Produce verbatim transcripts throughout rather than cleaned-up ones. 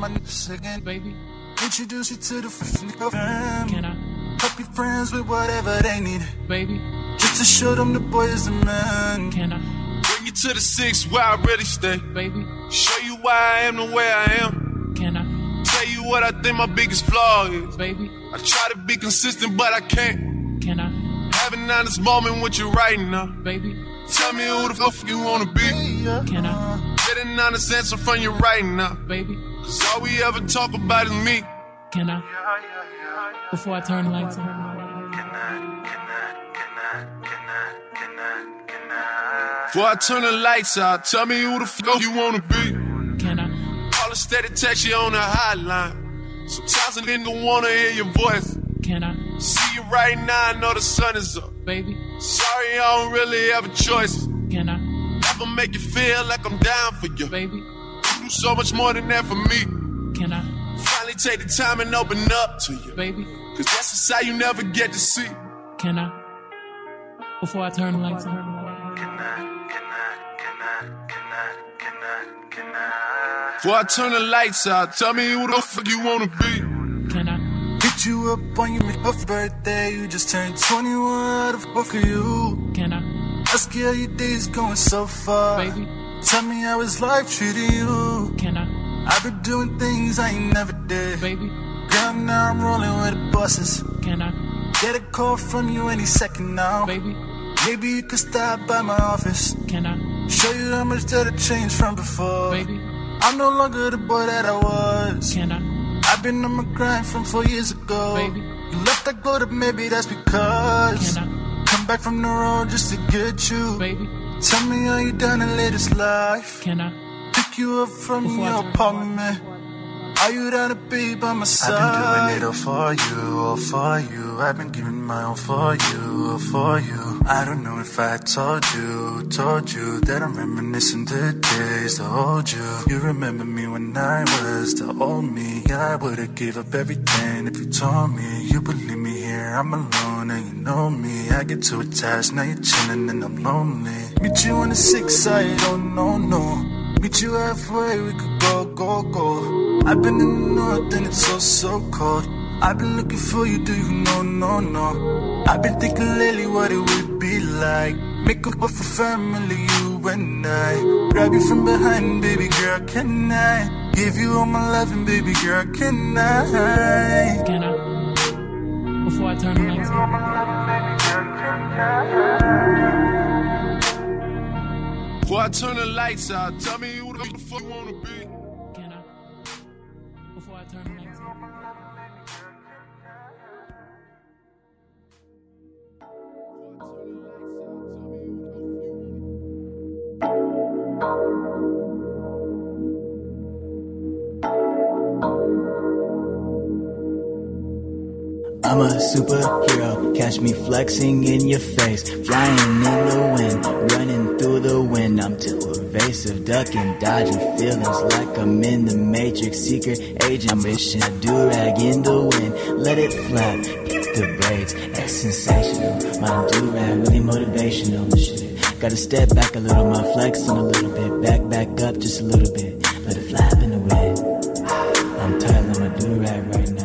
my niggas again, baby. Introduce you to the fam. Can I? Help you friends with whatever they need, baby. Just to show them the boy is the man. Can I? Bring you to the six where I really stay, baby. Show you why I am the way I am. Can I? Tell you what I think my biggest flaw is, baby. I try to be consistent, but I can't. Can I? Have an honest moment with you right now, baby. Tell me who the fuck you wanna be. Can I? Get an honest answer from you right now, baby. Cause all we ever talk about is me. Can I? Before I turn the lights on. Can I? Can I? Can I? Can I? Can I? Can I? Before I turn the lights out, tell me who the fuck you wanna be. Can I? Call a steady text you on the hotline. Sometimes a nigga wanna hear your voice. Can I? See you right now, I know the sun is up, baby. Sorry, I don't really have a choice. Can I? Never make you feel like I'm down for you, baby. You do so much more than that for me. Can I? Finally take the time and open up to you, baby. Cause that's a side you never get to see. Can I? Before I turn the lights on. Can I? Can I? Can I? Can I? Can I? Can I? Before I turn the lights out, tell me who the fuck you wanna be. Can I? Hit you up on your birthday, you just turned twenty-one, how the fuck are you? Can I? Ask you how your day's going so far, baby. Tell me how is life treating you? Can I? I've been doing things I ain't never did, baby. Girl, now I'm rolling with the bosses. Can I? Get a call from you any second now, baby. Maybe you could stop by my office. Can I? Show you how much that I changed from before, baby. I'm no longer the boy that I was. Can I? I've been on my grind from four years ago, baby. You left that glow, maybe that's because Can I? Come back from the road just to get you, baby. Tell me how you done in latest life. Can I? Pick you up from Before your apartment. Are you down to be by my side? I've been doing it all for you, all for you. I've been giving my all for you, all for you. I don't know if I told you, told you that I'm reminiscing the days to hold you. You remember me when I was the old me. I would've gave up everything if you told me. You believe me here, I'm alone and you know me. I get too attached, now you're chilling and I'm lonely. Meet you on the six side, oh no, no. Meet you halfway, we could go, go, go. I've been in the north and it's so, so cold. I've been looking for you, do you know, no, no. I've been thinking lately what it would be like. Make up for family, you and I. Grab you from behind, baby girl, can I? Give you all my loving, baby girl, can I? Can I? Before I turn the lights on. Before I turn the lights out, tell me who the fuck you wanna be. Can I? Before I turn the lights on. I'm a superhero, catch me flexing in your face. Flying in the wind, running through the wind. I'm too evasive, ducking, dodging feelings like I'm in the Matrix. Secret agent, I'm wishing a do-rag in the wind. Let it flap, pick the braids, it's sensational. My do-rag really motivational, shit. Gotta step back a little, my flexing a little bit. Back, back up just a little bit. Let it flap in the wind. I'm tired of my do-rag right now.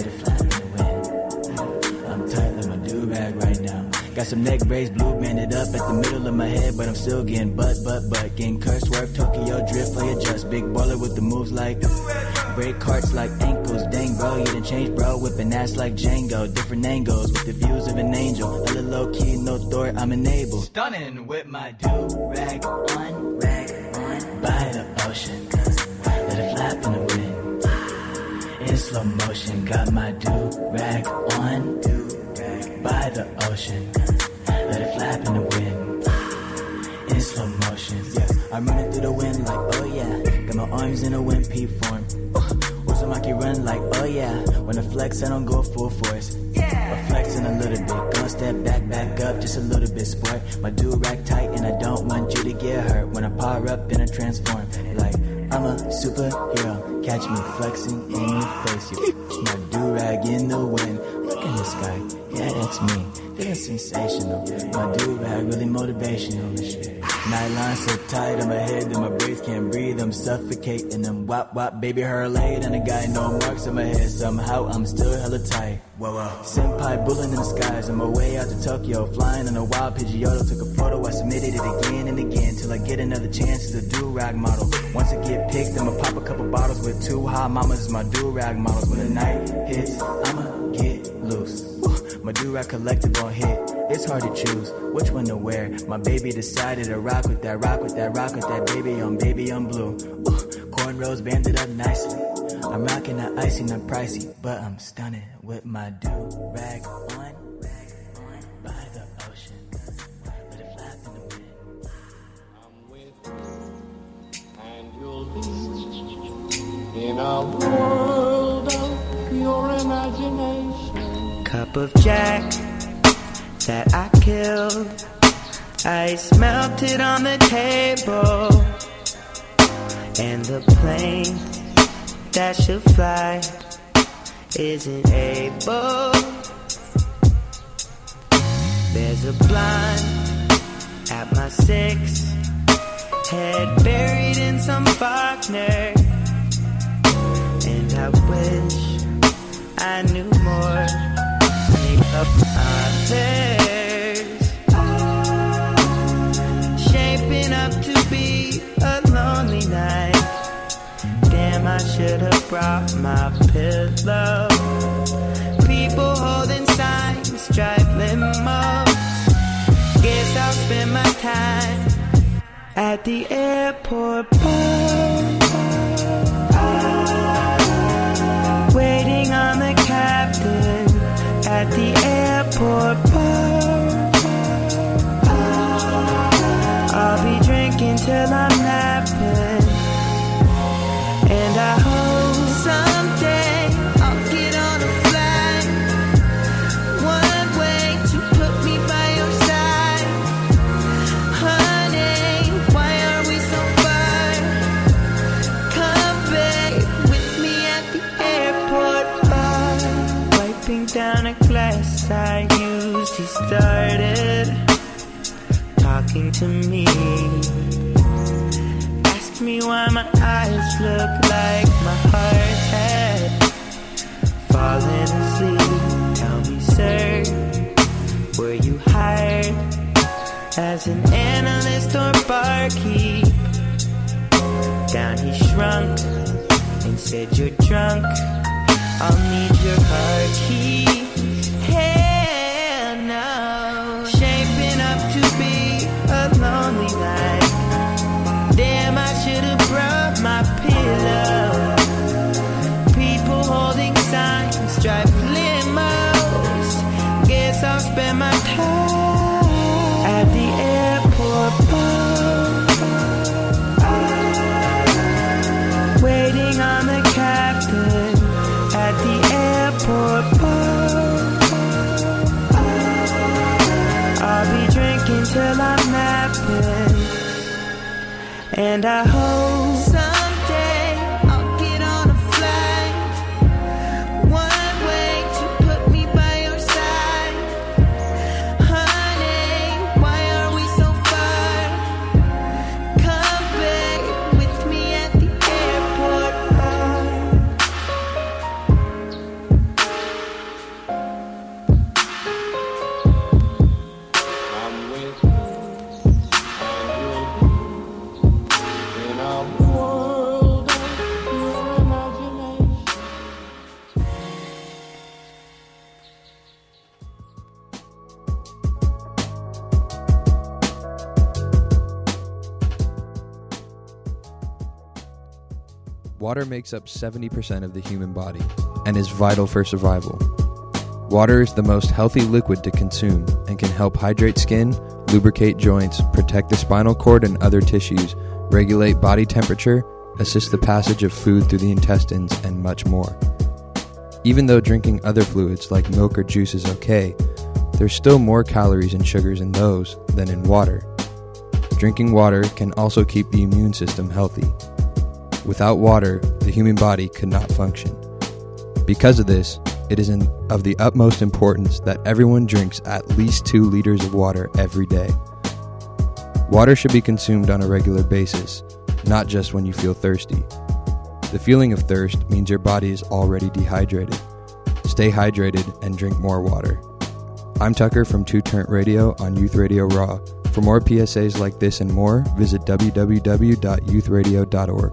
Got some neck braids, blue banded up at the middle of my head, but I'm still getting butt, butt, butt. Getting curse, swerve, Tokyo drift, play adjust. Big baller with the moves like break carts like ankles. Dang, bro, you done changed, bro. Whipping ass like Django. Different angles with the views of an angel. Hella low key, no thought, I'm enabled. Stunning with my do-rag on, rag on. By the ocean, let it flap in the wind. In slow motion, got my do-rag on, do-rag by the ocean. Let it flap in the wind, in slow motion, yeah. I'm running through the wind like, oh yeah. Got my arms in a wimpy form. Or some I can run like, oh yeah. When I flex, I don't go full force. Yeah. I'm flexing a little bit, gonna step back, back up just a little bit, sport. My do-rag tight and I don't want you to get hurt. When I power up, then I transform. Like, I'm a superhero, catch me flexing in your face. You my do-rag in the wind. Look in the sky, yeah, that's me. Feeling sensational. My do-rag really motivational. Nylon so tight on my head that my braids can't breathe. I'm suffocating them. Wop wop, baby, her laid. And I got no marks on my head. Somehow I'm still hella tight. Whoa, whoa. Senpai bulling in the skies. On my way out to Tokyo, flying on a wild Pidgeotto. Took a photo, I submitted it again and again till I get another chance as a do-rag model. Once I get picked, I'ma pop a couple bottles with two hot mamas as my do-rag models. When the night hits, I'ma get loose. My do-rag collective on hit. It's hard to choose which one to wear. My baby decided to rock with that, rock with that, rock with that. Baby on baby on blue. Ooh, cornrows banded up nicely. I'm rocking that icy, not pricey, but I'm stunning with my do-rag on. By the ocean, let it flap in the wind. I'm with you, and you'll be in a world of pure imagination. Cup of Jack that I killed, ice melted on the table, and the plane that should fly isn't able. There's a blonde at my six, head buried in some Faulkner, and I wish I knew more. Make up others, shaping up to be a lonely night. Damn, I should have brought my pillow. People holding signs, drive limos. Guess I'll spend my time at the airport bar, waiting on the captain at the airport bar. I'll be drinking till I'm napping, and I hope someday I'll get on a flight, one way to put me by your side. Honey, why are we so far? Come babe with me at the airport bar. Wiping down a glass I used, he started talking to me. Asked me why my eyes look like my heart had fallen asleep. Tell me, sir, were you hired as an analyst or barkeep? Down he shrunk and said, you're drunk, I'll need your car keys. Hell no. Shaping up to be a lonely night. Damn, I should have brought my pillow. People holding signs, drive limos. Guess I'll spend my time at the airport bar, waiting on the captain at the airport bar. I'll be drinking till I'm napping, and I hope someday I'll get on a flight, one way to put me by your side. Honey, why are we so far? Come babe with me at the airport bar. I'm with you, and you'll be in a world of pure imagination. Water makes up seventy percent of the human body and is vital for survival. Water is the most healthy liquid to consume and can help hydrate skin, lubricate joints, protect the spinal cord and other tissues, regulate body temperature, assist the passage of food through the intestines, and much more. Even though drinking other fluids like milk or juice is okay, there's still more calories and sugars in those than in water. Drinking water can also keep the immune system healthy. Without water, the human body could not function. Because of this, it is in, of the utmost importance that everyone drinks at least two liters of water every day. Water should be consumed on a regular basis, not just when you feel thirsty. The feeling of thirst means your body is already dehydrated. Stay hydrated and drink more water. I'm Tucker from Two Turnt Radio on Youth Radio Raw. For more P S As like this and more, visit w w w dot youth radio dot org.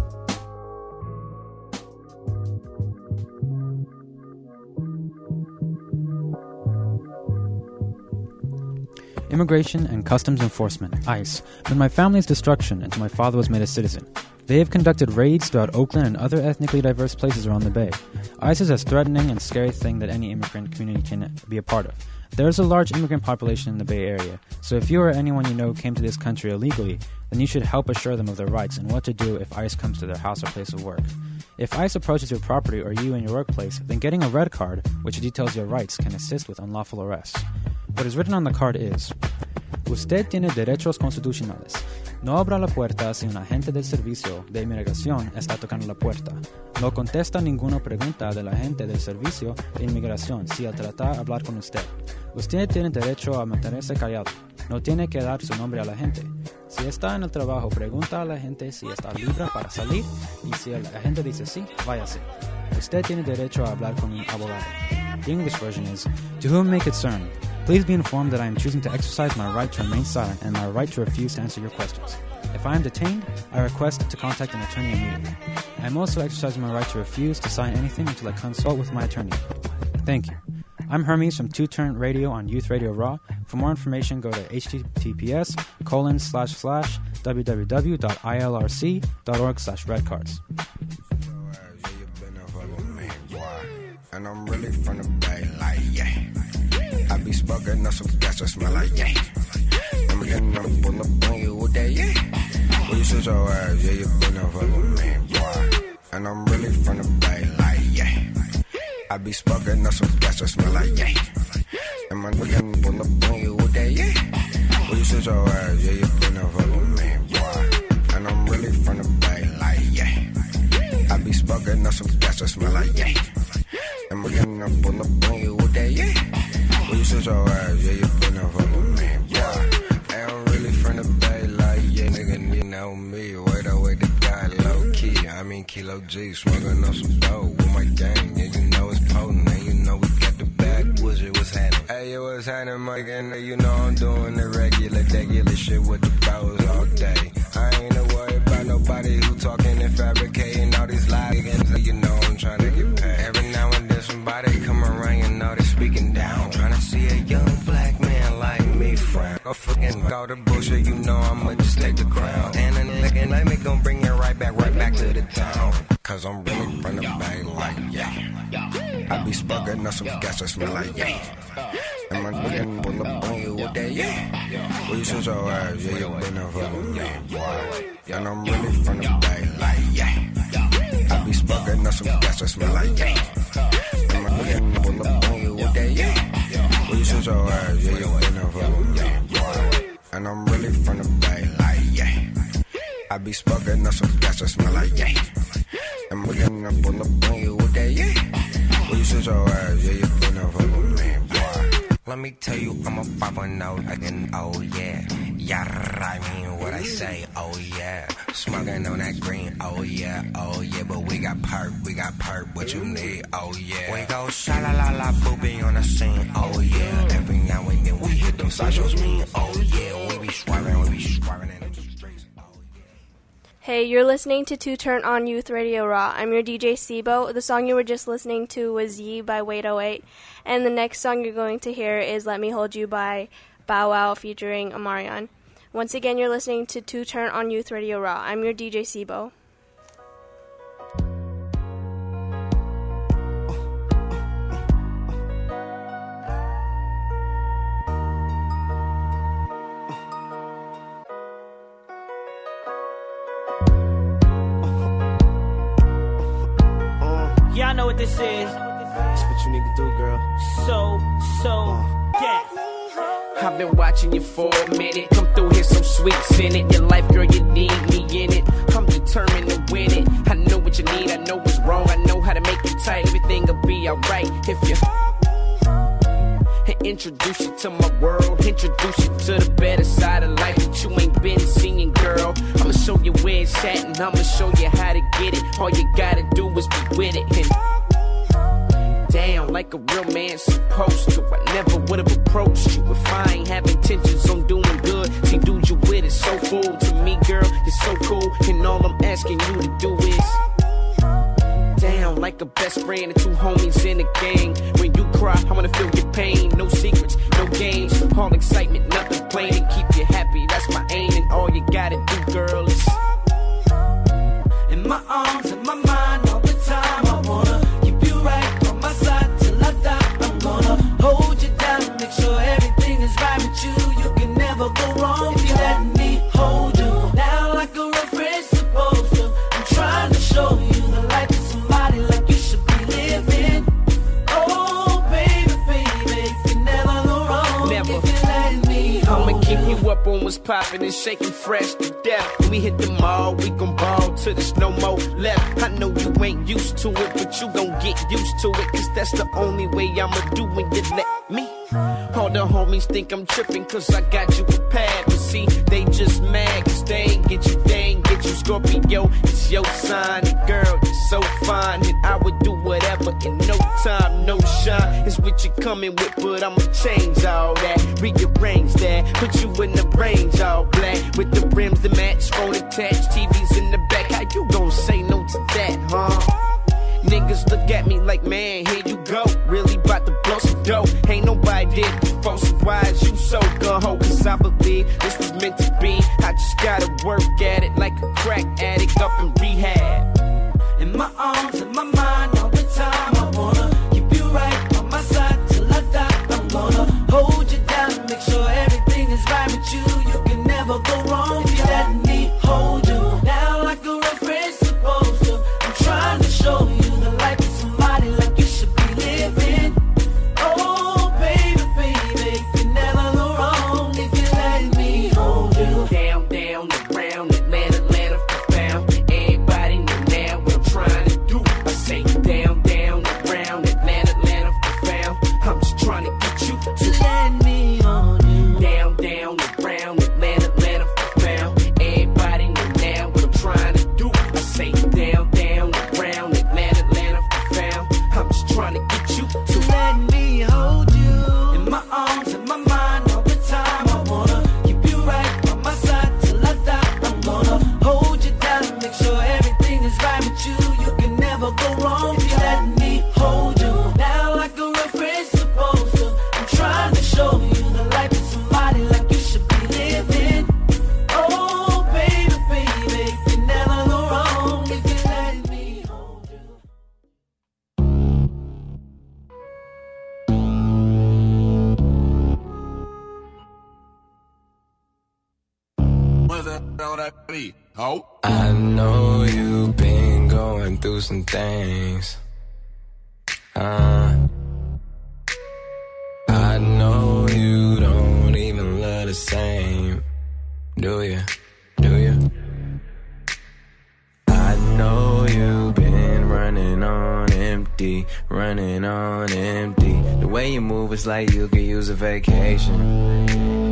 Immigration and Customs Enforcement, ICE, meant my family's destruction until my father was made a citizen. They have conducted raids throughout Oakland and other ethnically diverse places around the Bay. ICE is a threatening and scary thing that any immigrant community can be a part of. There is a large immigrant population in the Bay Area, so if you or anyone you know came to this country illegally, then you should help assure them of their rights and what to do if ICE comes to their house or place of work. If ICE approaches your property or you in your workplace, then getting a red card, which details your rights, can assist with unlawful arrests. What is written on the card is: Usted tiene derechos constitucionales. No abra la puerta si un agente del servicio de inmigración está tocando la puerta. No contesta ninguna pregunta del agente del servicio de inmigración si él trata de hablar con usted. Usted tiene derecho a mantenerse callado. No tiene que dar su nombre a la gente. Si está en el trabajo, pregunta a la gente si está libre para salir y si el agente dice sí, váyase. Usted tiene derecho a hablar con un abogado. The English version is: To whom it may concern, please be informed that I am choosing to exercise my right to remain silent and my right to refuse to answer your questions. If I am detained, I request to contact an attorney immediately. I am also exercising my right to refuse to sign anything until I consult with my attorney. Thank you. I'm Hermes from Two Turnt Radio on Youth Radio Raw. For more information, go to https colon slash slash www.ilrc.org slash redcards. And I'm really from the Bay, like, yeah. I be smoking on some gas that smell like, yeah. I'm getting up, pull up on you with that, yeah. Well, you shoot your ass, yeah, you been up for me, boy. And I'm really from the Bay, like, yeah. I be smoking on some gas that smell like, yeah. And I'm getting up, pull up on you with that, yeah. Well, you shoot your ass, yeah, you been up for me, boy. And I'm really from the Bay, like, yeah. I be smoking on some gas that smell like, yeah. And we're getting up, pull up on you with that, yeah. Well, you shoot your ass, yeah, you been up for me, yeah. And I'm really from the Bay, like, yeah, nigga, you know me. Wait, I wait, the guy low key. I mean, Kilo G, smoking on some dope with my gang. Yeah, you know it's potent, and you know we got the backwoods, it was happening. Hey, it was happening, Mike, and you know I'm doing the regular, regular shit with the bros all day. I ain't no worry about nobody who talking and fabricating all these lies, and you know I'm trying to get paid. Every now and then somebody come around, you know they speaking down, trying to see a young black man like me frown. Go fucking all the bullshit, you know I'ma just take the crown. And a nigga like me gon' bring you right back, right back to the town. Cause I'm really from the Bay, like, yeah. I be smoking on some gas that smell like, yeah. And my nigga pull up on you with that, yeah. Well, you shoot your ass, yeah, you been up for me, boy. And I'm really from the Bay, like, yeah. I be smoking on some gas that smell like, yeah. And my nigga pull up on you with that, yeah. Well, you shoot your ass, yeah, you been up for me, boy. And I'm really from the Bay, like, yeah. I be smoking on some gas that smell like, yeah. And my nigga pull up on you with that, yeah. Well, you shoot your ass, yeah, you been up for me, boy. Let me tell you, I'm a five one oh again, oh yeah. Yeah, I mean what I say, oh yeah. Smoking on that green, oh yeah, oh yeah. But we got perp, we got perp, what you need, oh yeah. We go sha-la-la-la, booby on the scene, oh yeah. Every now and then we hit them sideshows mean, oh yeah. We be swerving, we be swerving in the streets, oh yeah. Hey, you're listening to Two Turnt on Youth Radio Raw. I'm your D J Sibo. The song you were just listening to was Yee by Wait oh eight. And the next song you're going to hear is Let Me Hold You by Bow Wow featuring Amarion. Once again, you're listening to Two Turnt on Youth Radio Raw. I'm your D J Sibo. Y'all know what this is. That's what you need to do, girl. So, so, death. I've been watching you for a minute. Come through here, some sweets in it. Your life, girl, you need me in it. I'm determined to win it. I know what you need, I know what's wrong. I know how to make it tight. Everything will be alright if you. And introduce you to my world, introduce you to the better side of life that you ain't been seeing, girl. I'ma show you where it's at and I'ma show you how to get it. All you gotta do is be with it and down like a real man supposed to. I never would've approached you if I ain't have intentions on doing good. See, dude, you with it so full to me, girl. You're so cool, and all I'm asking you to do is down like a best friend and two homies in a gang. When you cry, I wanna feel your pain. No secrets, no games, all excitement, nothing plain. And keep you happy, that's my aim. And all you gotta do, girl, is in my arms, in my mind, all the time. I wanna keep you right on my side till I die. I'm gonna hold you down, make sure everything is right with you. You can never go wrong if you let me hold you down like a real friend's supposed to. I'm trying to show you the life of somebody like you should be living. Oh, baby, baby, you can never go wrong never. If you let me hold I'ma keep you up on what's poppin' and shaking fresh to death. When we hit the mall, we gon' ball till there's no more left. I know you ain't used to it, but you gon' get used to it, cause that's the only way I'ma do when you let me. All the homies think I'm trippin' cause I got you prepared, but see, they just mad cause they ain't get you, they ain't get you. Scorpio, it's your sign, and girl, you're so fine, and I would do whatever in no time, no shine. It's what you coming with, but I'ma change all that, rearrange that, put you in the range all black, with the rims that match, phone attached, T Vs in the back. How you gon' say no to that, huh? Niggas look at me like, man, here you go. Really bout to blow some dough. Ain't nobody did before, so why is you so gung-ho? Cause I believe this was meant to be. I just gotta work at it like a crack addict up in rehab. In my arms, in my mind, all the time. I wanna keep you right on my side till I die. I'm gonna hold you down, make sure everything is right with you. You can never go wrong if you let me hold you down like a real friend's supposed to. I'm trying to show you the life of somebody like you should be living. Oh, baby, baby, you can never go wrong if you let me hold you down, down, around, Atlanta, Atlanta, found. Everybody know now what I'm trying to do. I say down, down, around, Atlanta, Atlanta, found. I'm just trying to get you to let me hold you down, down, around, Atlanta, Atlanta, found. Everybody know now what I'm trying to do. I say down, down, around, Atlanta, Atlanta, found. I'm just trying to get you to let me hold you in my arms, in my mind, all the time. I wanna keep you right on my side till I die. I'm gonna hold you down, make sure everything is right with you. You can never go wrong if you let me hold you down like a real friend's supposed to. I'm trying to show you the life of somebody like you should be living. Oh, baby, baby, you can never go wrong if you let me hold you. What's that on that beat? Oh. I know you've been going through some things. Uh, I know you don't even love the same. Do you? Do you? I know you've been running on empty, running on empty. The way you move is like you could use a vacation.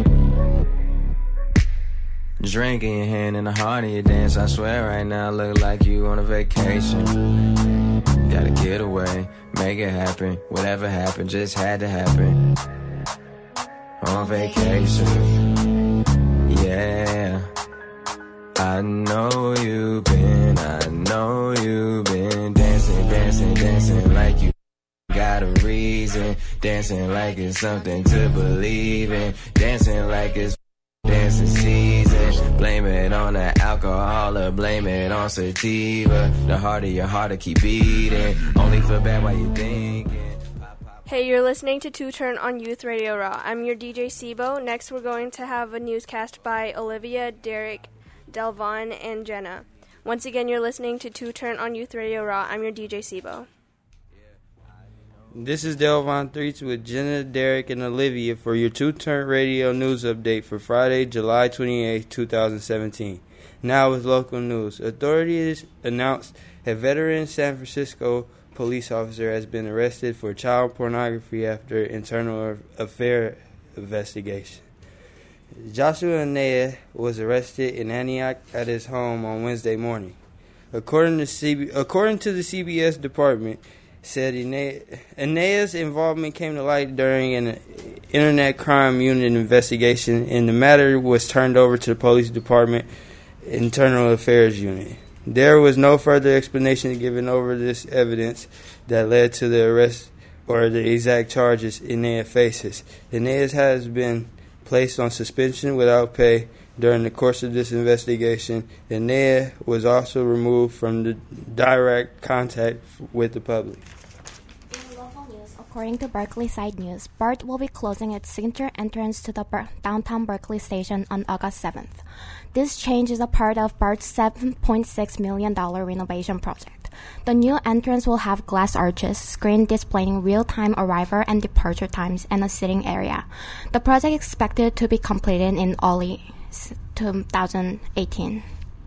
Drink in your hand and the heart of your dance. I swear right now look like you on a vacation. Gotta get away, make it happen. Whatever happened just had to happen. On vacation, yeah. I know you've been, I know you've been dancing, dancing, dancing like you got a reason. Dancing like it's something to believe in. Dancing like it's dancing season. Blame it on the alcohol or blame it on sativa. The harder your heart to keep beating. Only feel bad while you thinking. Hey, you're listening to Two Turn on Youth Radio Raw. I'm your D J Sibo. Next, we're going to have a newscast by Olivia, Derek, Delvon, and Jenna. Once again, you're listening to Two Turn on Youth Radio Raw. I'm your D J Sibo. This is Delvon three with Jenna, Derek, and Olivia for your two-turn radio news update for Friday, July twenty-eighth, twenty seventeen. Now with local news. Authorities announced A veteran San Francisco police officer has been arrested for child pornography after internal affair investigation. Joshua Anaya was arrested in Antioch at his home on Wednesday morning. According to C B, according to the C B S department, said Anaya's involvement came to light during an Internet Crime Unit investigation, and the matter was turned over to the police department Internal Affairs Unit. There was no further explanation given over this evidence that led to the arrest or the exact charges Anaya faces. Anaya has been placed on suspension without pay during the course of this investigation. Anaya was also removed from the direct contact with the public. In local news, according to Berkeley Side News, BART will be closing its signature entrance to the Ber- downtown Berkeley station on August seventh. This change is a part of BART's seven point six million dollars renovation project. The new entrance will have glass arches, screen displaying real-time arrival and departure times, and a sitting area. The project is expected to be completed in early twenty eighteen.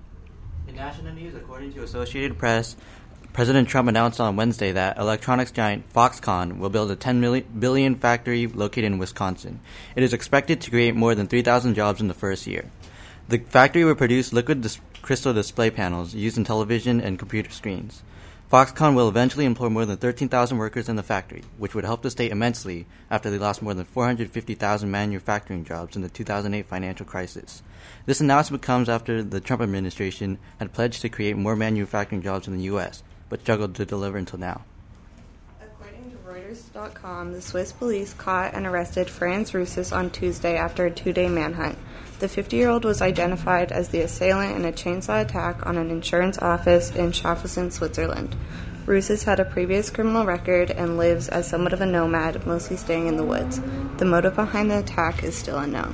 In national news, according to Associated Press, President Trump announced on Wednesday that electronics giant Foxconn will build a ten billion dollars factory located in Wisconsin. It is expected to create more than three thousand jobs in the first year. The factory will produce liquid dis- crystal display panels used in television and computer screens. Foxconn will eventually employ more than thirteen thousand workers in the factory, which would help the state immensely after they lost more than four hundred fifty thousand manufacturing jobs in the two thousand eight financial crisis. This announcement comes after the Trump administration had pledged to create more manufacturing jobs in the U S, but struggled to deliver until now. According to Reuters dot com, the Swiss police caught and arrested Franz Russes on Tuesday after a two-day manhunt. The fifty-year-old was identified as the assailant in a chainsaw attack on an insurance office in Schaffhausen, Switzerland. Russes had a previous criminal record and lives as somewhat of a nomad, mostly staying in the woods. The motive behind the attack is still unknown.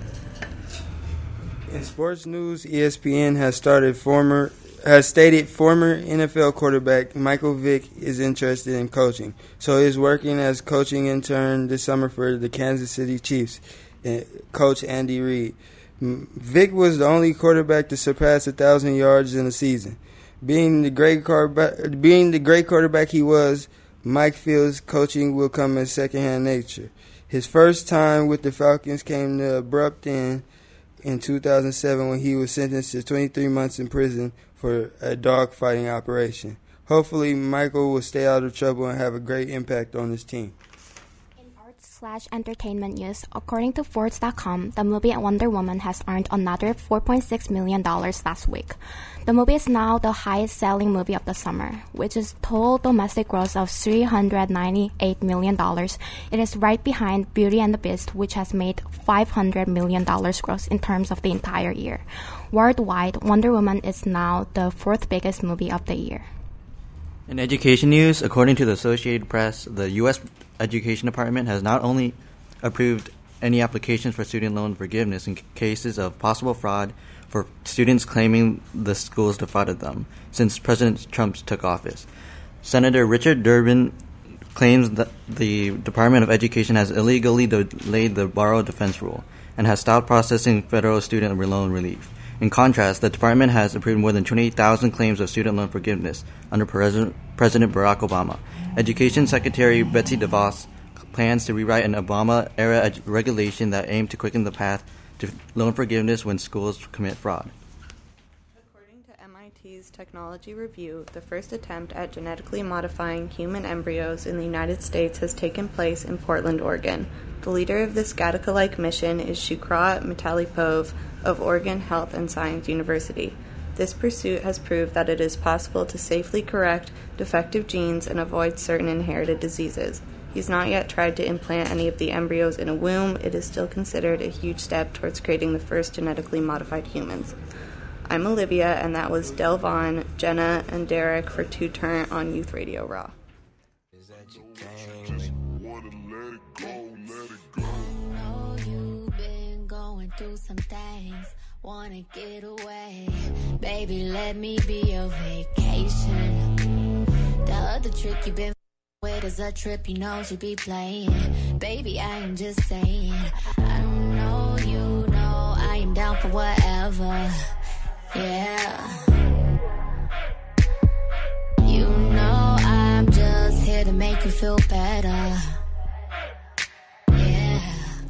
In sports news, E S P N has started former has stated former N F L quarterback Michael Vick is interested in coaching, so he is working as coaching intern this summer for the Kansas City Chiefs. Coach Andy Reid. Vick was the only quarterback to surpass a thousand yards in a season. Being the great quarterback, being the great quarterback he was, Mike feels coaching will come as secondhand nature. His first time with the Falcons came to abrupt end in two thousand seven when he was sentenced to twenty-three months in prison for a dogfighting operation. Hopefully, Michael will stay out of trouble and have a great impact on his team. Slash entertainment news. According to Forbes dot com, the movie Wonder Woman has earned another four point six million dollars last week. The movie is now the highest-selling movie of the summer, which is total domestic gross of three hundred ninety-eight million dollars. It is right behind Beauty and the Beast, which has made five hundred million dollars gross in terms of the entire year. Worldwide, Wonder Woman is now the fourth biggest movie of the year. In education news, according to the Associated Press, the U S Education Department has not only approved any applications for student loan forgiveness in cases of possible fraud for students claiming the schools defrauded them since President Trump took office. Senator Richard Durbin claims that the Department of Education has illegally delayed the borrower defense rule and has stopped processing federal student loan relief. In contrast, the department has approved more than twenty-eight thousand claims of student loan forgiveness under President, President Barack Obama. Education Secretary Betsy DeVos plans to rewrite an Obama-era ed- regulation that aimed to quicken the path to loan forgiveness when schools commit fraud. According to M I T's Technology Review, the first attempt at genetically modifying human embryos in the United States has taken place in Portland, Oregon. The leader of this Gattaca-like mission is Shukra Metalipov of Oregon Health and Science University. This pursuit has proved that it is possible to safely correct defective genes and avoid certain inherited diseases. He's not yet tried to implant any of the embryos in a womb. It is still considered a huge step towards creating the first genetically modified humans. I'm Olivia, and that was Delvon, Jenna, and Derek for Two Turn on Youth Radio Raw. Do some things, wanna get away. Baby, let me be your vacation. The other trick you've been with is a trip you know she be playing. Baby, I am just saying. I know you know I am down for whatever. Yeah. you feel better. Yeah.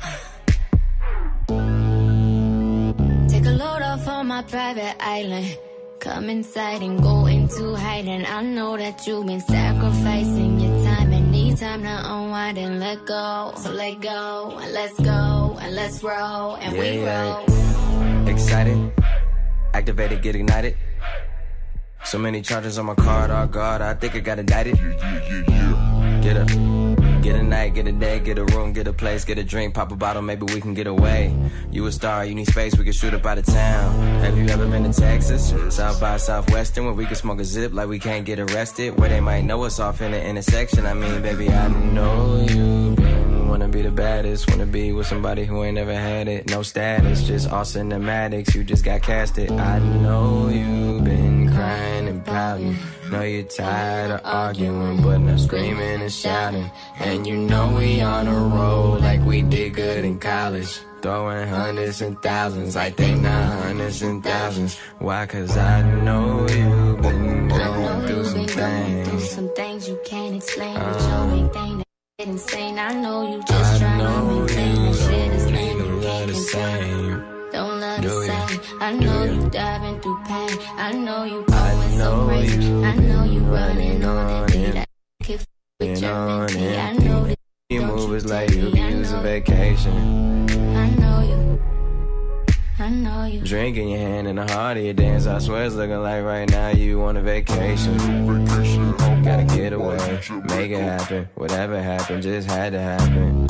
Take a load off on my private island. Come inside and go into hiding. I know that you've been sacrificing your time and need time to unwind and let go. So let go and let's go and let's roll and yeah, we yeah. roll. Excited, activated, get ignited. So many charges on my card, oh God, I think I got indicted. Yeah, yeah, yeah, yeah. Get up, get a night, get a day, get a room, get a place, get a drink, pop a bottle, maybe we can get away. You a star, you need space, we can shoot up out of town. Have you ever been to Texas? South by Southwestern, where we can smoke a zip like we can't get arrested. Where they might know us off in the intersection. I mean, baby, I know you been wanna be the baddest, wanna be with somebody who ain't never had it. No status, just all cinematics, you just got casted. I know you been crying and pouting. Know you're tired of arguing, but not screaming and shouting. And you know we on a roll like we did good in college. Throwing hundreds and thousands, I think not hundreds and thousands. Why? Cause I know you've been going through some things. Through some things you can't explain. Uh, with your big thing that shit insane. I know you just trying to maintain that shit is lame. You can't contain. Don't love the same. I know you diving through pain. I know you going so crazy. I know you running on it. I keep with your mentee. I know that you move is like you can use a vacation. I know you. I know you. Drink in your hand and the heart of your dance. I swear it's looking like right now you on a vacation. Gotta get away, make it happen. Whatever happened just had to happen.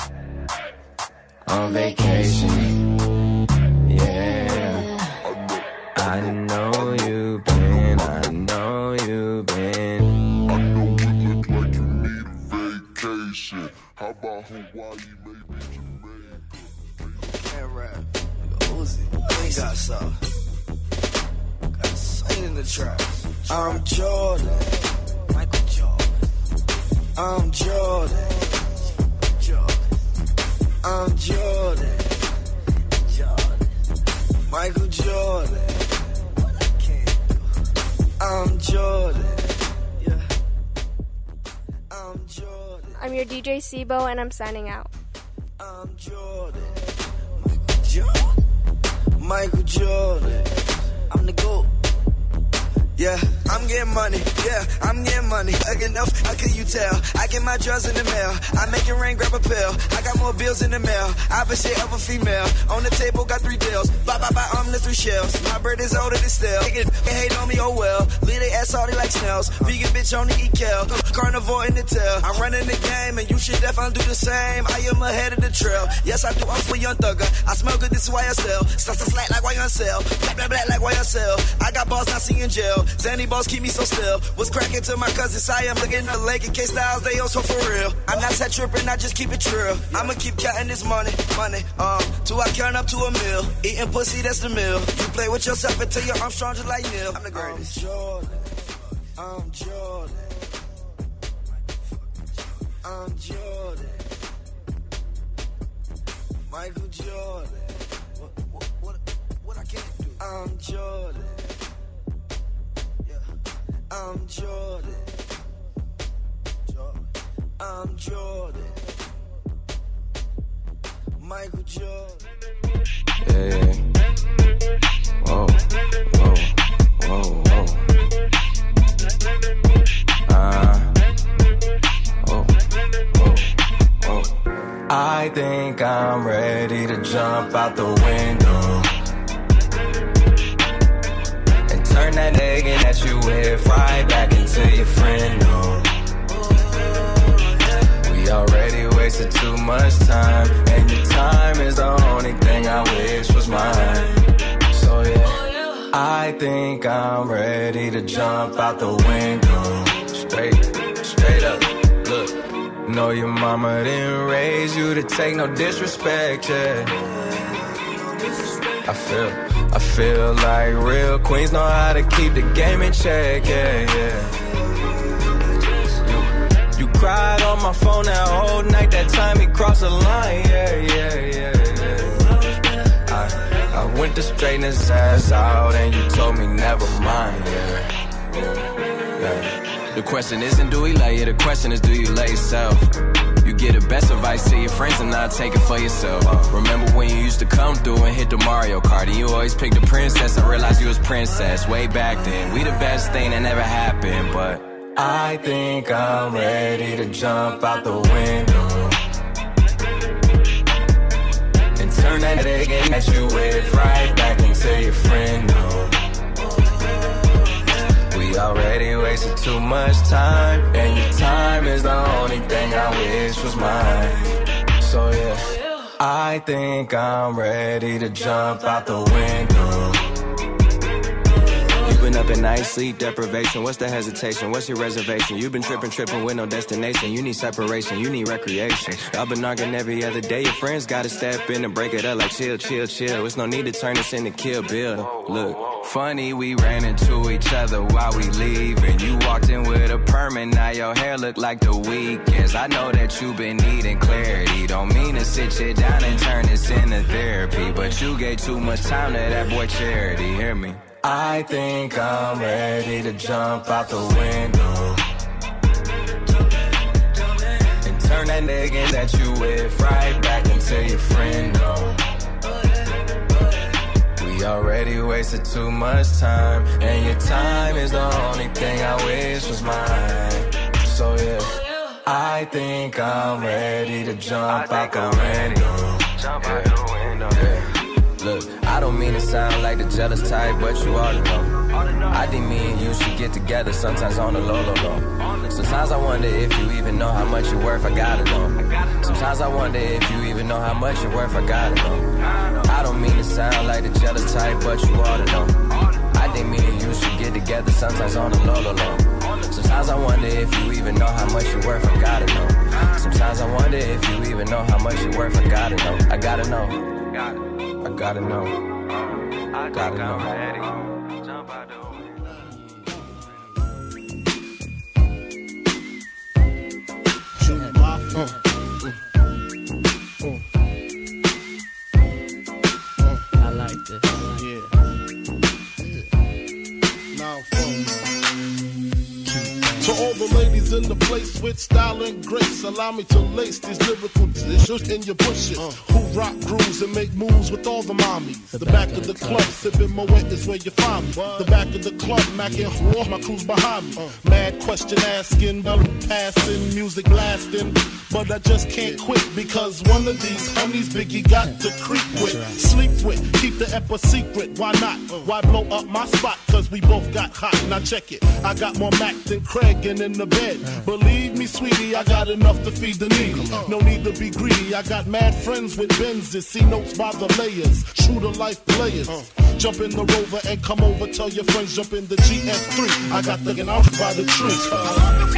On vacation. Yeah, I know you've been, I know you've been. I know it look like you need a vacation. How about Hawaii, maybe Jamaica? Can't rap, nigga Uzi, I ain't got some. Got a sing in the trap. I'm Jordan, Michael Jordan. I'm Jordan, Jordan. I'm Jordan. Michael Jordan. I'm Jordan. Yeah. I'm Jordan. I'm your D J Sibo, and I'm signing out. I'm Jordan. Michael Jordan. Michael Jordan. I'm the GOAT. Yeah, I'm getting money, yeah, I'm getting money. Like enough, how can you tell? I get my drugs in the mail, I make it rain, grab a pill. I got more bills in the mail, opposite of a female. On the table, got three deals, bye bye bye, I'm the three shells. My bird is older than still, nigga hate on me, oh well. Leave they ass salty like snails, vegan bitch only eat kale. Carnivore in the tail, I'm running the game and you should definitely do the same. I am ahead of the trail, yes I do, I'm for young thugger. I smell good, this is why I sell. Stuff to slack like why you sell, black black black like why I sell. I got balls not see in jail. Zanny balls keep me so still. Was cracking to my cousins. I am looking at the lake in case styles they also for real. I'm not set tripping, I just keep it true. I'ma keep counting this money, money, um, till I count up to a meal. Eating pussy, that's the meal. You play with yourself until your arms strong just like Neil. I'm the greatest. I'm Jordan. I'm Jordan. I'm Jordan. Michael Jordan. What, what, what, what I can't do? I'm Jordan. I'm Jordan. Jordan. I'm Jordan. Michael Jordan. Yeah. Whoa, whoa, whoa, whoa. Uh, whoa, whoa, whoa. I think I'm ready to jump out the window. Turn that egg in that you with right back into your friend, no. We already wasted too much time, and your time is the only thing I wish was mine. So yeah, I think I'm ready to jump out the window. Straight, straight up, look. Know your mama didn't raise you to take no disrespect, yeah. I feel I feel like real queens know how to keep the game in check, yeah, yeah. You, you cried on my phone that whole night, that time he crossed the line, yeah, yeah, yeah, yeah. I, I went to straighten his ass out and you told me never mind, yeah, yeah. The question isn't do we love you, the question is do you love yourself? You get the best advice to your friends and not take it for yourself. Remember when you used to come through and hit the Mario Kart and you always picked the princess and realized you was princess way back then. We the best thing that never happened, but I think I'm ready to jump out the window and turn that nigga that you with right back into your friend. No. We already wasted too much time, and your time is the only thing I wish was mine. So yeah, I think I'm ready to jump out the window. You've been up at night, sleep deprivation. What's the hesitation? What's your reservation? You've been tripping, tripping with no destination. You need separation, you need recreation. Y'all been arguing every other day. Your friends gotta step in and break it up like chill, chill, chill. It's no need to turn this into Kill Bill. Look, funny, we ran into each other while we leaving. You walked in with a perm and now your hair look like the weekends. I know that you've been needing clarity. Don't mean to sit you down and turn this into therapy, but you gave too much time to that boy Charity. Hear me? I think I'm ready to jump out the window and turn that nigga that you with right back into your friend. No. We already wasted too much time, and your time is the only thing I wish was mine. So yeah, I think I'm ready to jump out the window. Jump out the window. Yeah. Look, I don't mean to sound like the jealous type, but you ought to know. I think me and you should get together sometimes on the low, low, low. Sometimes I wonder if you even know how much you're worth, I gotta know. Sometimes I wonder if you even know how much you're worth, I gotta know. I don't mean to sound like the jealous type, but you ought to know. I think me and you should get together sometimes on the low, low, low. Sometimes I wonder if you even know how much you're worth, I gotta know. Sometimes I wonder if you even know how much you're worth, I gotta know. I gotta know. I gotta know. I gotta know. Uh, I like this. Yeah. Now, to all the ladies in the place with style and grace, allow me to lace these lyrical dishes in your bushes. Uh. Who rock grooves and make moves with all the mommies. The, the back, back of the club, sipping Moet is where you find me. What? The back of the club, macking war, my crew's behind me. Uh. Mad question asking, passing, music blasting. But I just can't quit because one of these honeys Biggie got to creep with, right. Sleep with, keep the ep a secret. Why not? Uh. Why blow up my spot? Cause we both got hot. Now check it. I got more Mac than Craig and in the bed. Uh. Believe me, sweetie, I got enough to feed the needy. No need to be greedy. I got mad friends with Benzes. See notes by the layers. True to life players. Uh. Jump in the Rover and come over. Tell your friends jump in the G S three. I got the out by the tree. Uh.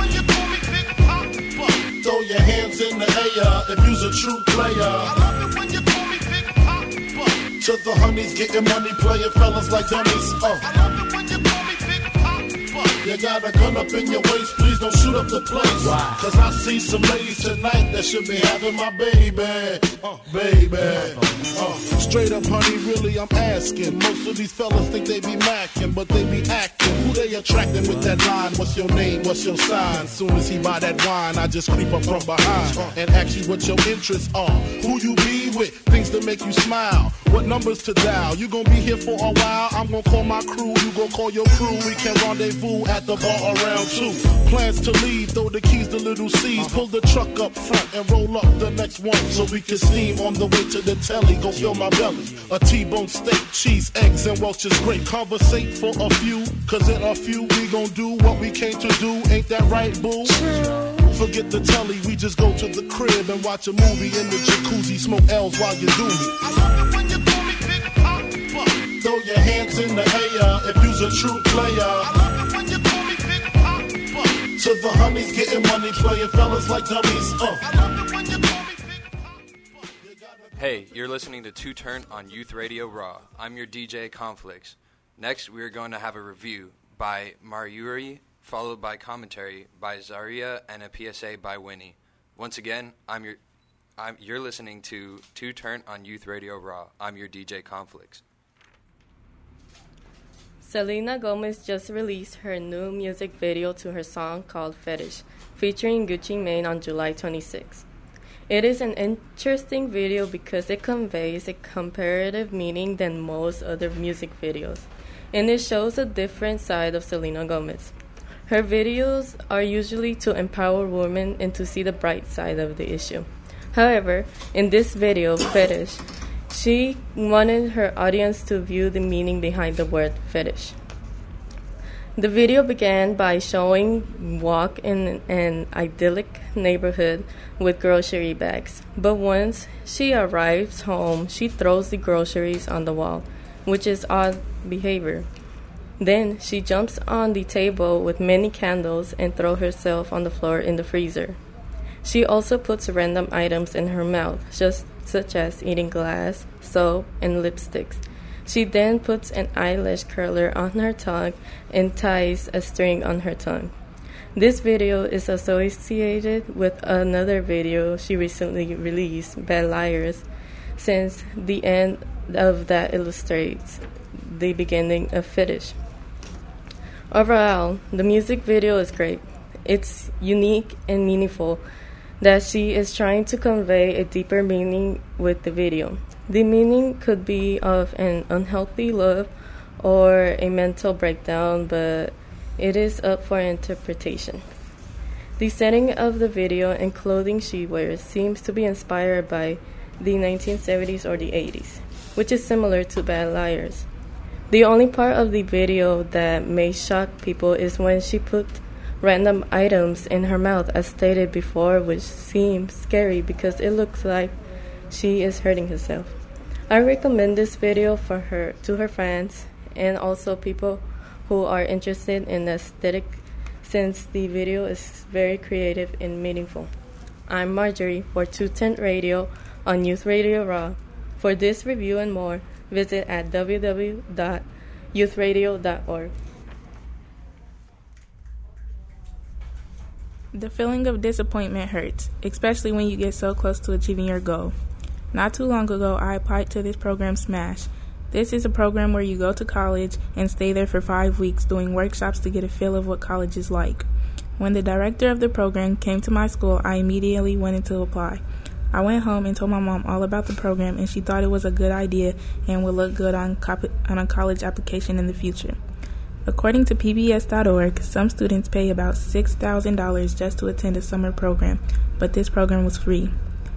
Throw your hands in the air if you's a true player. I love it when you call me Big Papa. To the honeys getting money, playing fellas like dummies. Uh. I love it when you call me Big Papa. You got a gun up in your waist, please don't shoot up the place. Why? Cause I see some ladies tonight that should be having my baby. Uh, baby. Uh, straight up, honey, really, I'm asking. Most of these fellas think they be macking, but they be acting. Who they attracting with that line? What's your name? What's your sign? Soon as he buy that wine, I just creep up from behind and ask you what your interests are. Who you be with? Things that make you smile. What numbers to dial? You gonna be here for a while? I'm gonna call my crew. You gonna call your crew. We can rendezvous at the bar around two. Plans to leave, throw the keys to little C's. Pull the truck up front and roll up the next one so we can steam on the way to the telly. Go fill my belly. A T-bone steak, cheese, eggs, and Welch's grape. Conversate for a few, cause in a few we gon' do what we came to do. Ain't that right, boo? Forget the telly, we just go to the crib and watch a movie in the jacuzzi. Smoke L's while you do me. I love it when you call me Big Papa. Throw your hands in the air if you's a true player. I love it when you call me Big Papa. To the honeys getting money, playing fellas like dummies. Uh. I love it when you call me. Hey, you're listening to Two Turn on Youth Radio Raw. I'm your D J Conflicts. Next, we are going to have a review by Mariuri, followed by commentary by Zaria and a P S A by Winnie. Once again, I'm your, I'm, you're listening to Two Turn on Youth Radio Raw. I'm your D J Conflicts. Selena Gomez just released her new music video to her song called Fetish, featuring Gucci Mane on July twenty-sixth. It is an interesting video because it conveys a comparative meaning than most other music videos, and it shows a different side of Selena Gomez. Her videos are usually to empower women and to see the bright side of the issue. However, in this video, Fetish, she wanted her audience to view the meaning behind the word fetish. The video began by showing walk in an idyllic neighborhood with grocery bags, but once she arrives home, she throws the groceries on the wall, which is odd behavior. Then she jumps on the table with many candles and throws herself on the floor in the freezer. She also puts random items in her mouth, just such as eating glass, soap, and lipsticks. She then puts an eyelash curler on her tongue and ties a string on her tongue. This video is associated with another video she recently released, Bad Liars, since the end of that illustrates the beginning of Fetish. Overall, the music video is great. It's unique and meaningful that she is trying to convey a deeper meaning with the video. The meaning could be of an unhealthy love or a mental breakdown, but it is up for interpretation. The setting of the video and clothing she wears seems to be inspired by the nineteen seventies or the eighties, which is similar to Bad Liars. The only part of the video that may shock people is when she put random items in her mouth, as stated before, which seems scary because it looks like she is hurting herself. I recommend this video for her to her fans and also people who are interested in aesthetic, since the video is very creative and meaningful. I'm Marjorie for two ten Radio on Youth Radio Raw. For this review and more, visit at w w w dot youth radio dot org. The feeling of disappointment hurts, especially when you get so close to achieving your goal. Not too long ago, I applied to this program, SMASH. This is a program where you go to college and stay there for five weeks doing workshops to get a feel of what college is like. When the director of the program came to my school, I immediately wanted to apply. I went home and told my mom all about the program, and she thought it was a good idea and would look good on, cop- on a college application in the future. According to P B S dot org, some students pay about six thousand dollars just to attend a summer program, but this program was free.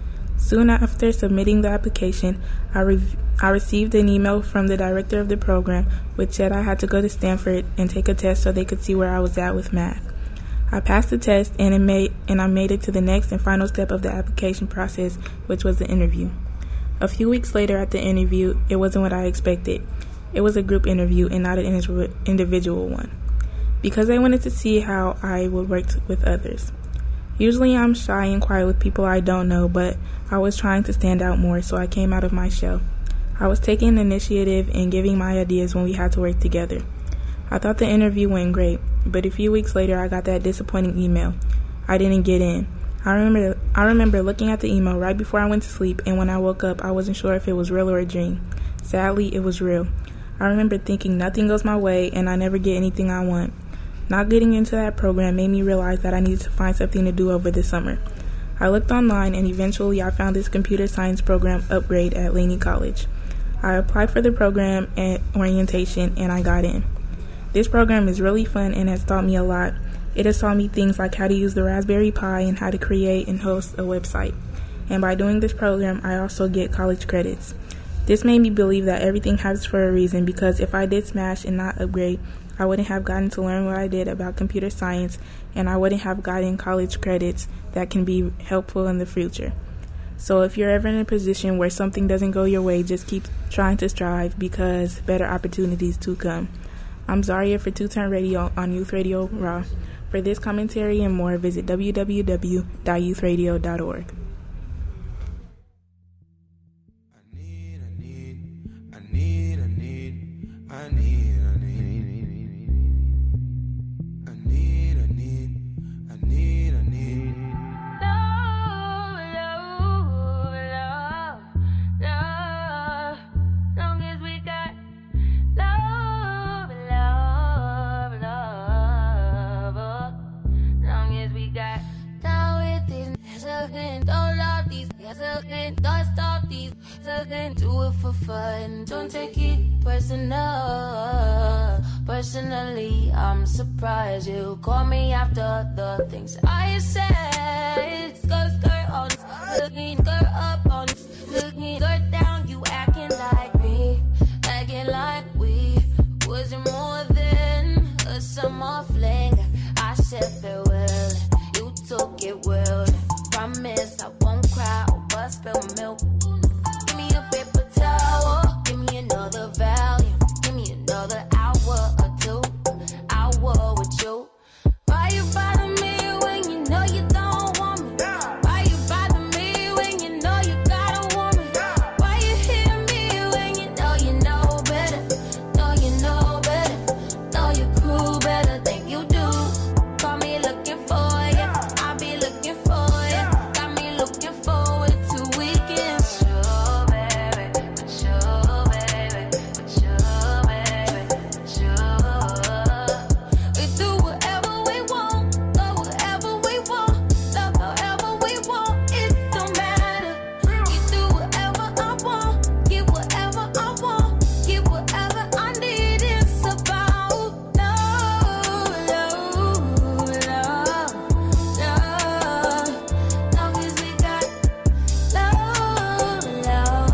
Soon after submitting the application, I, re- I received an email from the director of the program which said I had to go to Stanford and take a test so they could see where I was at with math. I passed the test and, it made, and I made it to the next and final step of the application process, which was the interview. A few weeks later at the interview, it wasn't what I expected. It was a group interview and not an individual one, because I wanted to see how I would work with others. Usually I'm shy and quiet with people I don't know, but I was trying to stand out more, so I came out of my shell. I was taking the initiative and giving my ideas when we had to work together. I thought the interview went great, but a few weeks later I got that disappointing email. I didn't get in. I remember I remember looking at the email right before I went to sleep, and when I woke up I wasn't sure if it was real or a dream. Sadly, it was real. I remember thinking nothing goes my way and I never get anything I want. Not getting into that program made me realize that I needed to find something to do over the summer. I looked online and eventually I found this computer science program upgrade at Laney College. I applied for the program at orientation and I got in. This program is really fun and has taught me a lot. It has taught me things like how to use the Raspberry Pi and how to create and host a website. And by doing this program, I also get college credits. This made me believe that everything happens for a reason, because if I did smash and not upgrade, I wouldn't have gotten to learn what I did about computer science, and I wouldn't have gotten college credits that can be helpful in the future. So if you're ever in a position where something doesn't go your way, just keep trying to strive, because better opportunities to come. I'm Zaria for two ten Radio on Youth Radio Raw. For this commentary and more, visit w w w dot youth radio dot org. Love, love. again. Don't love these guys again. Don't stop these guys again. Do it for fun. Don't take it personal. Personally, I'm surprised you call me after the things I said. Skirt, skirt on, looking, skirt up on, looking, skirt down. You acting like me, acting like we wasn't more than a summer fling. I said farewell, you took it well. Promise I won't cry over spilled milk. Give me a paper towel, give me another volume, give me another hour or two, hour with you. Why you bother me when you know you don't want me? Why you bother me when you know you got a woman? Why you hit me when you know you know better? Know you know better, know your crew better than you do. Call me looking for you, I'll be looking for you. Got me looking forward to weekends. Sure, baby, but sure, baby, but sure, baby, but sure. We do whatever we want, go wherever we want, love however we want. It don't matter. You do whatever I want, get whatever I want, get whatever I need. It's about love, love, love, love. Long as we got love, love,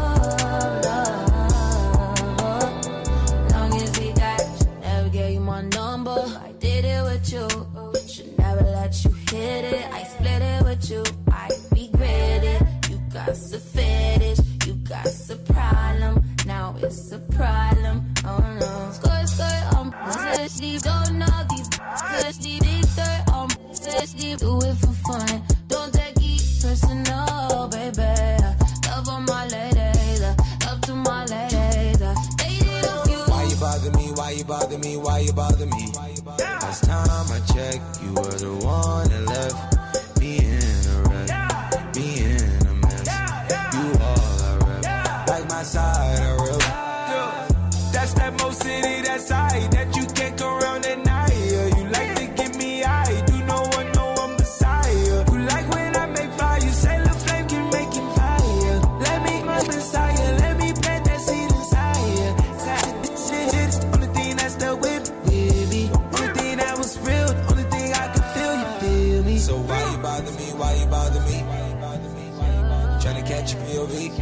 love. Long as we got, never gave you my number. I did it with you. Should never let you hit it. I split it with you. I regret it. You got a fetish. You got a problem. Now it's a problem. Oh no. Skirt, skirt, um, search deep. Don't know these. Search deep, deep, skirt, um, search deep. Do it for fun. Don't take it personal, baby. Love on my ladies. Love to my ladies. Dated a few. Why you bother me? Why you bother me? Why you bother me? Last time I checked, you were the one that left me in a wreck, me in a mess. You all I rep, like my side I rep. That's that Mo City, that side that you can't go around at night. Yeah, you like to give me eye, do no one know I'm Messiah. You like when I make fire, you say the flame can make him fire. Let me my Messiah, let me plant that seed inside ya. Only thing that's the whip with me, only thing that was real, only thing I can feel, you feel me. So why you bother me? Why you bother me? Tryna catch a P O V.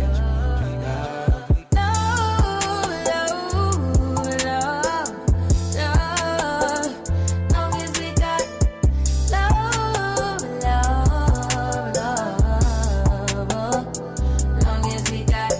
Long as we got love, love, love. Long as we got.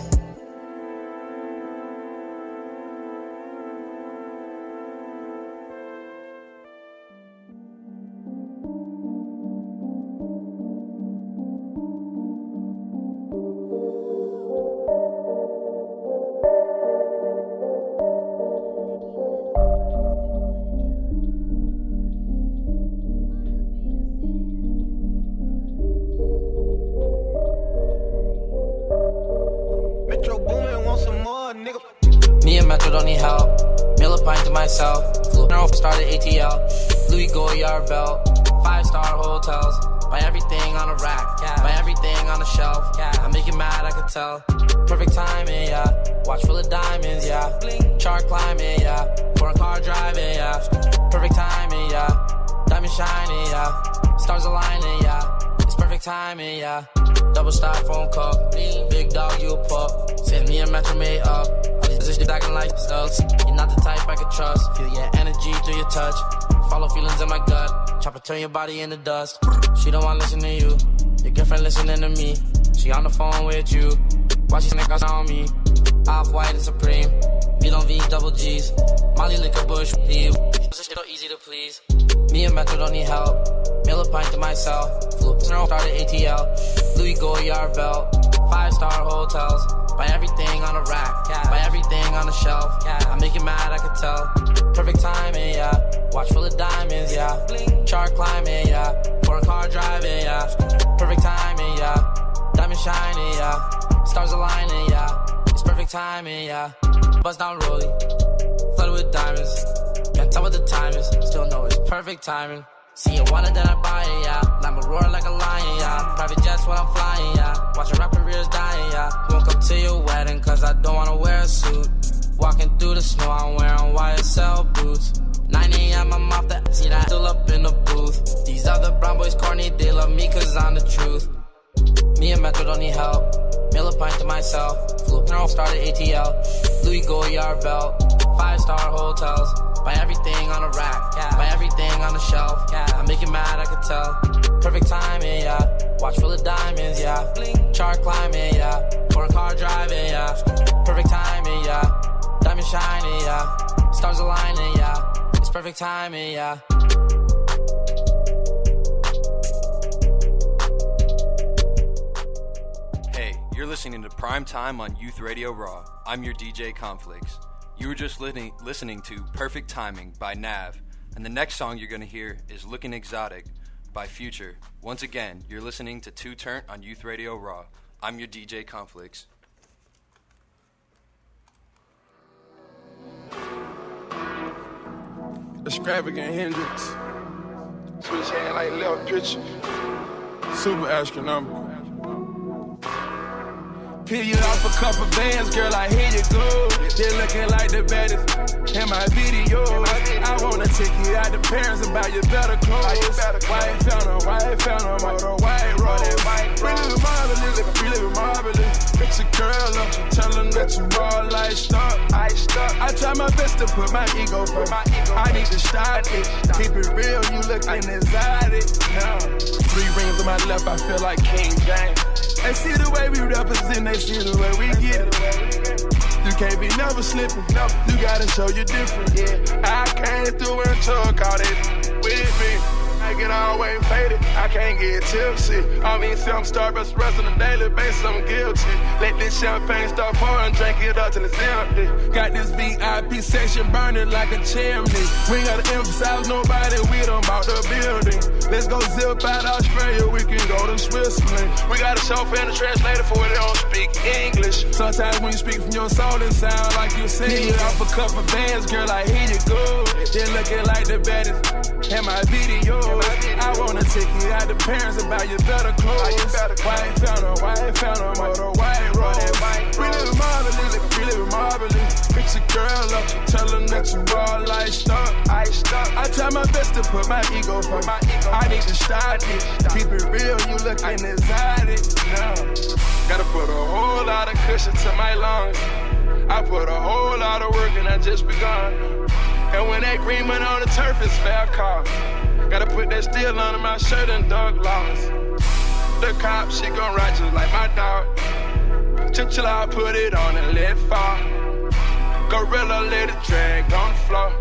Metro Boomin want some more, nigga. Me and Metro don't need help. Meal a pint to myself. Flew started A T L. Louis Goyard belt. Five star hotels. Buy everything on a rack. Buy everything on a shelf. I make you mad, I can tell. Perfect timing, yeah. Watch full of diamonds, yeah. Chart climbing, yeah. Foreign car driving, yeah. Perfect timing, yeah. Diamond shining, yeah. Stars aligning, yeah. It's perfect timing, yeah. Double styrofoam cup. Big dog, you a pup. Said me and Metro made up. All these shit acting like studs. You're not the type I could trust. Feel your energy through your touch. Follow feelings in my gut. Chopper turn your body into dust. She don't wanna listen to you. Your girlfriend listening to me. She on the phone with you. Why she sneak us on me? Off-white and Supreme. V don't V double G's. Molly liquor bush leave. This shit so easy to please. Me and Metro don't need help. Meal a pint to myself. Flew started A T L. Louis Goyard belt. Five star hotels. Buy everything on a rack. Buy everything on a shelf. I make you mad, I can tell. Perfect timing, yeah. Watch full of diamonds, yeah. Chart climbing, yeah. Foreign car driving, yeah. Perfect timing, yeah. Diamond shining, yeah. Stars aligning, yeah. It's perfect timing, yeah. Buzz down rolling. Flooded with diamonds. Can't tell what the time is. Still know it's perfect timing. See you want it, then I buy it, yeah. Lambo roar like a lion, yeah. Private jets when I'm flying, yeah. Watching rap careers dying, yeah. Won't come to your wedding, cause I don't wanna wear a suit. Walking through the snow, I'm wearing Y S L boots. nine a.m. I'm off the see that still up in the booth. These other brown boys corny, they love me cause I'm the truth. Me and Metro don't need help. Mail a pint to myself. Flew up started A T L. Louis Goyard belt. Five star hotels. Buy everything on a rack. Yeah. Buy everything on the shelf. Yeah. I make you mad, I could tell. Perfect timing, yeah. Watch full of diamonds, yeah. Chart climbing, yeah. Foreign car driving, yeah. Perfect timing, yeah. Diamond shining, yeah. Stars aligning, yeah. It's perfect timing, yeah. You're listening to Prime Time on Youth Radio Raw. I'm your D J Conflicts. You were just li- listening to Perfect Timing by Nav, and the next song you're going to hear is Looking Exotic by Future. Once again, you're listening to Two Turnt on Youth Radio Raw. I'm your D J Conflicts. Extravagant Hendrix. Switch hand like left pitcher. Super astronomical. Peel you off a couple bands, girl, I hate it good. They're looking like the baddest in my videos. I wanna take you out to Paris and buy you better clothes. White fountain, white fountain, on the white rose. Really marvelous, really marvelous. Fix a girl up, tell them that you all iced up. I try my best to put my ego first. I need to stop it. Keep it real, you looking exotic. Now, three rings on my left, I feel like King James. They see the way we represent, they see the way we get it. You can't be never slipping, you gotta show you different. Yeah, I came through and took all it with me. I get all way faded, I can't get tipsy. I mean, see, I'm Starbucks rest on a daily basis, I'm guilty. Let this champagne start pouring, drink it up till it's empty. Got this V I P section burning like a chimney. We ain't gotta emphasize nobody, we done bought the building. Let's go zip out Australia, we can go to Switzerland. We got a chauffeur and a translator for when they don't speak English. Sometimes when you speak from your soul, it sound like you sing it off a couple bands, girl, I hate it good. They're looking like the baddest in my videos. I wanna take you out to Paris and buy you better clothes. White fountain, white fountain, on the white rose. Really marvelous, really marvelous. Fix a girl up, tell them that you all iced up. I try my best to put my ego first. I need to start it. Keep it real, you looking exotic. No. Gotta put a whole lot of cushion to my lungs. I put a whole lot of work and I just begun. And when that green went on the turf, it's fair call. Gotta put that steel under my shirt and dog laws. The cop, she gon' ride just like my dog. Chill, chill, I put it on and let it fall. Gorilla, let it drag on the floor.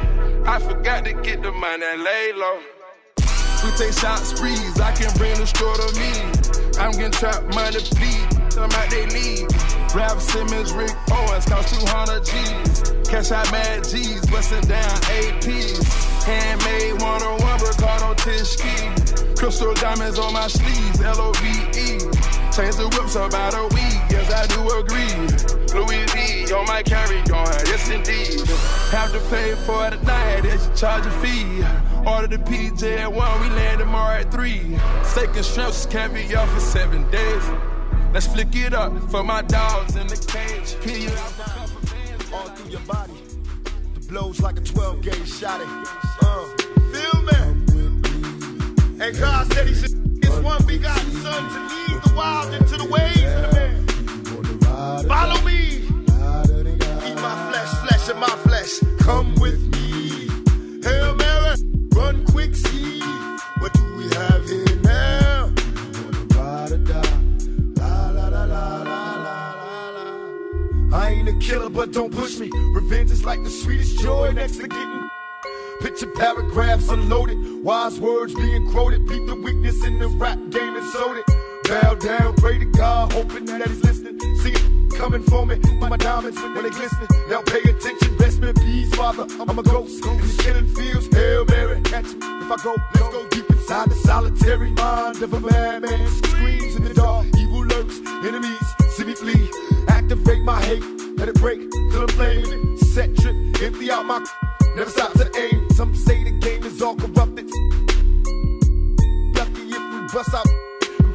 I forgot to get the money and lay low. We take shot sprees, I can bring the store to me. I'm getting trapped money, please. Tell them out they leave. Rap Simmons, Rick Owens, cost two hundred G's. Cash out mad G's, bustin' down A Ps. Handmade one-on-one, Ricardo Tishki. Crystal diamonds on my sleeves, L O V E. Change the whips about a week, yes I do agree. Louis V on my carry-on, yes indeed. Have to pay for the night, it's charge a fee. Order the P J at one, we land tomorrow at three. Steak and shrimps, caviar for seven days. Let's flick it up for my dogs in the cage. Peel you out for couple bands. All through your body. The blows like a twelve gauge shot it. Uh, feel me? And God said he should his one begotten son to lead the wild into the ways of the man. Follow me. Eat my flesh, flesh of my flesh. Come with me. Hail Mary, run quick, see. What do we have here now? I ain't a killer, but don't push me. Revenge is like the sweetest joy next to getting. Picture paragraphs unloaded, wise words being quoted. Beat the weakness in the rap game and sold it. Bow down, pray to God, hoping that he's listening. See it coming for me, my diamonds when they glistening. Now pay attention, best me peace, Father. I'm a ghost in these killing fields. Hail Mary, catch me if I go. Let's go deep inside the solitary mind of a madman. Screams in the dark, evil lurks, enemies see me flee. Activate my hate, let it break till I'm flaming. Set trip, empty out my. Never stop to aim. Some say the game is all corrupted. Lucky if we bust out.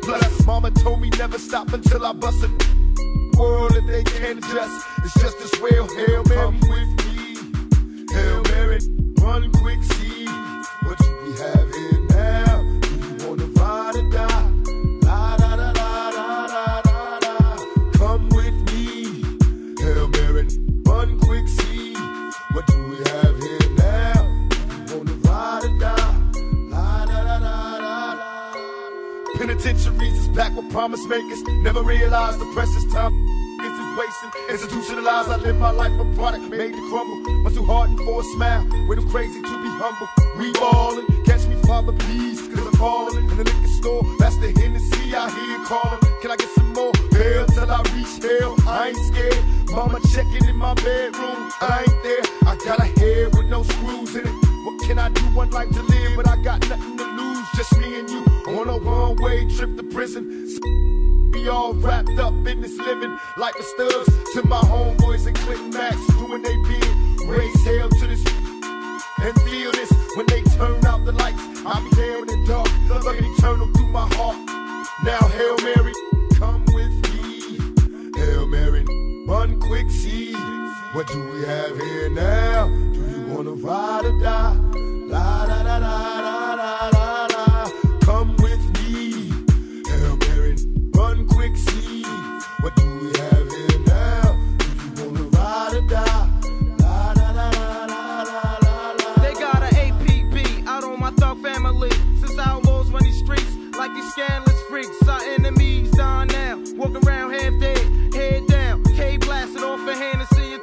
Plus, mama told me never stop until I bust a world if they can't adjust. It's just as well. Hail Mary, come with me. Hail Mary, run quick, see what you we have here now. Do you wanna ride or die? La da da da da da da da. Come with me. Hail Mary, run quick, see what do we have here now. Do you wanna ride or die? La da da da da da. Penitentiaries is packed with promise makers. Never realized the precious time is wasting. Institutionalized, I live my life a product made to crumble. Much too hardened for a smile, way too crazy to be humble. We ballin', catch me, Father, please, cause I'm falling. In the liquor store, that's the Hennessy I hear calling. Can I get some more? Hell till I reach hell, I ain't scared. Mama checking in my bedroom, I ain't there. I got a head with no screws in it. What can I do? One life to live, but I got nothing to lose. Just me and you on a one-way trip to prison. We all wrapped up in this living like the stubs to my homeboys and Clinton Max doing they bid. Raise hell to this and feel this when they turn out the lights. I'll be there in the dark, looking eternal through my heart. Now Hail Mary, come with me. Hail Mary, run quick, see what do we have here now? Do you wanna ride or die? La da da da da da da da. Come with me. Hail Mary, run quick, see what do we have here now? Do you wanna ride or die? La da da da da da da da. They got an A P B out on my thug family. Since outlaws run these streets like these scandalous freaks. Our enemies down now, walk around half dead, head down. K blasted off a Hennessy,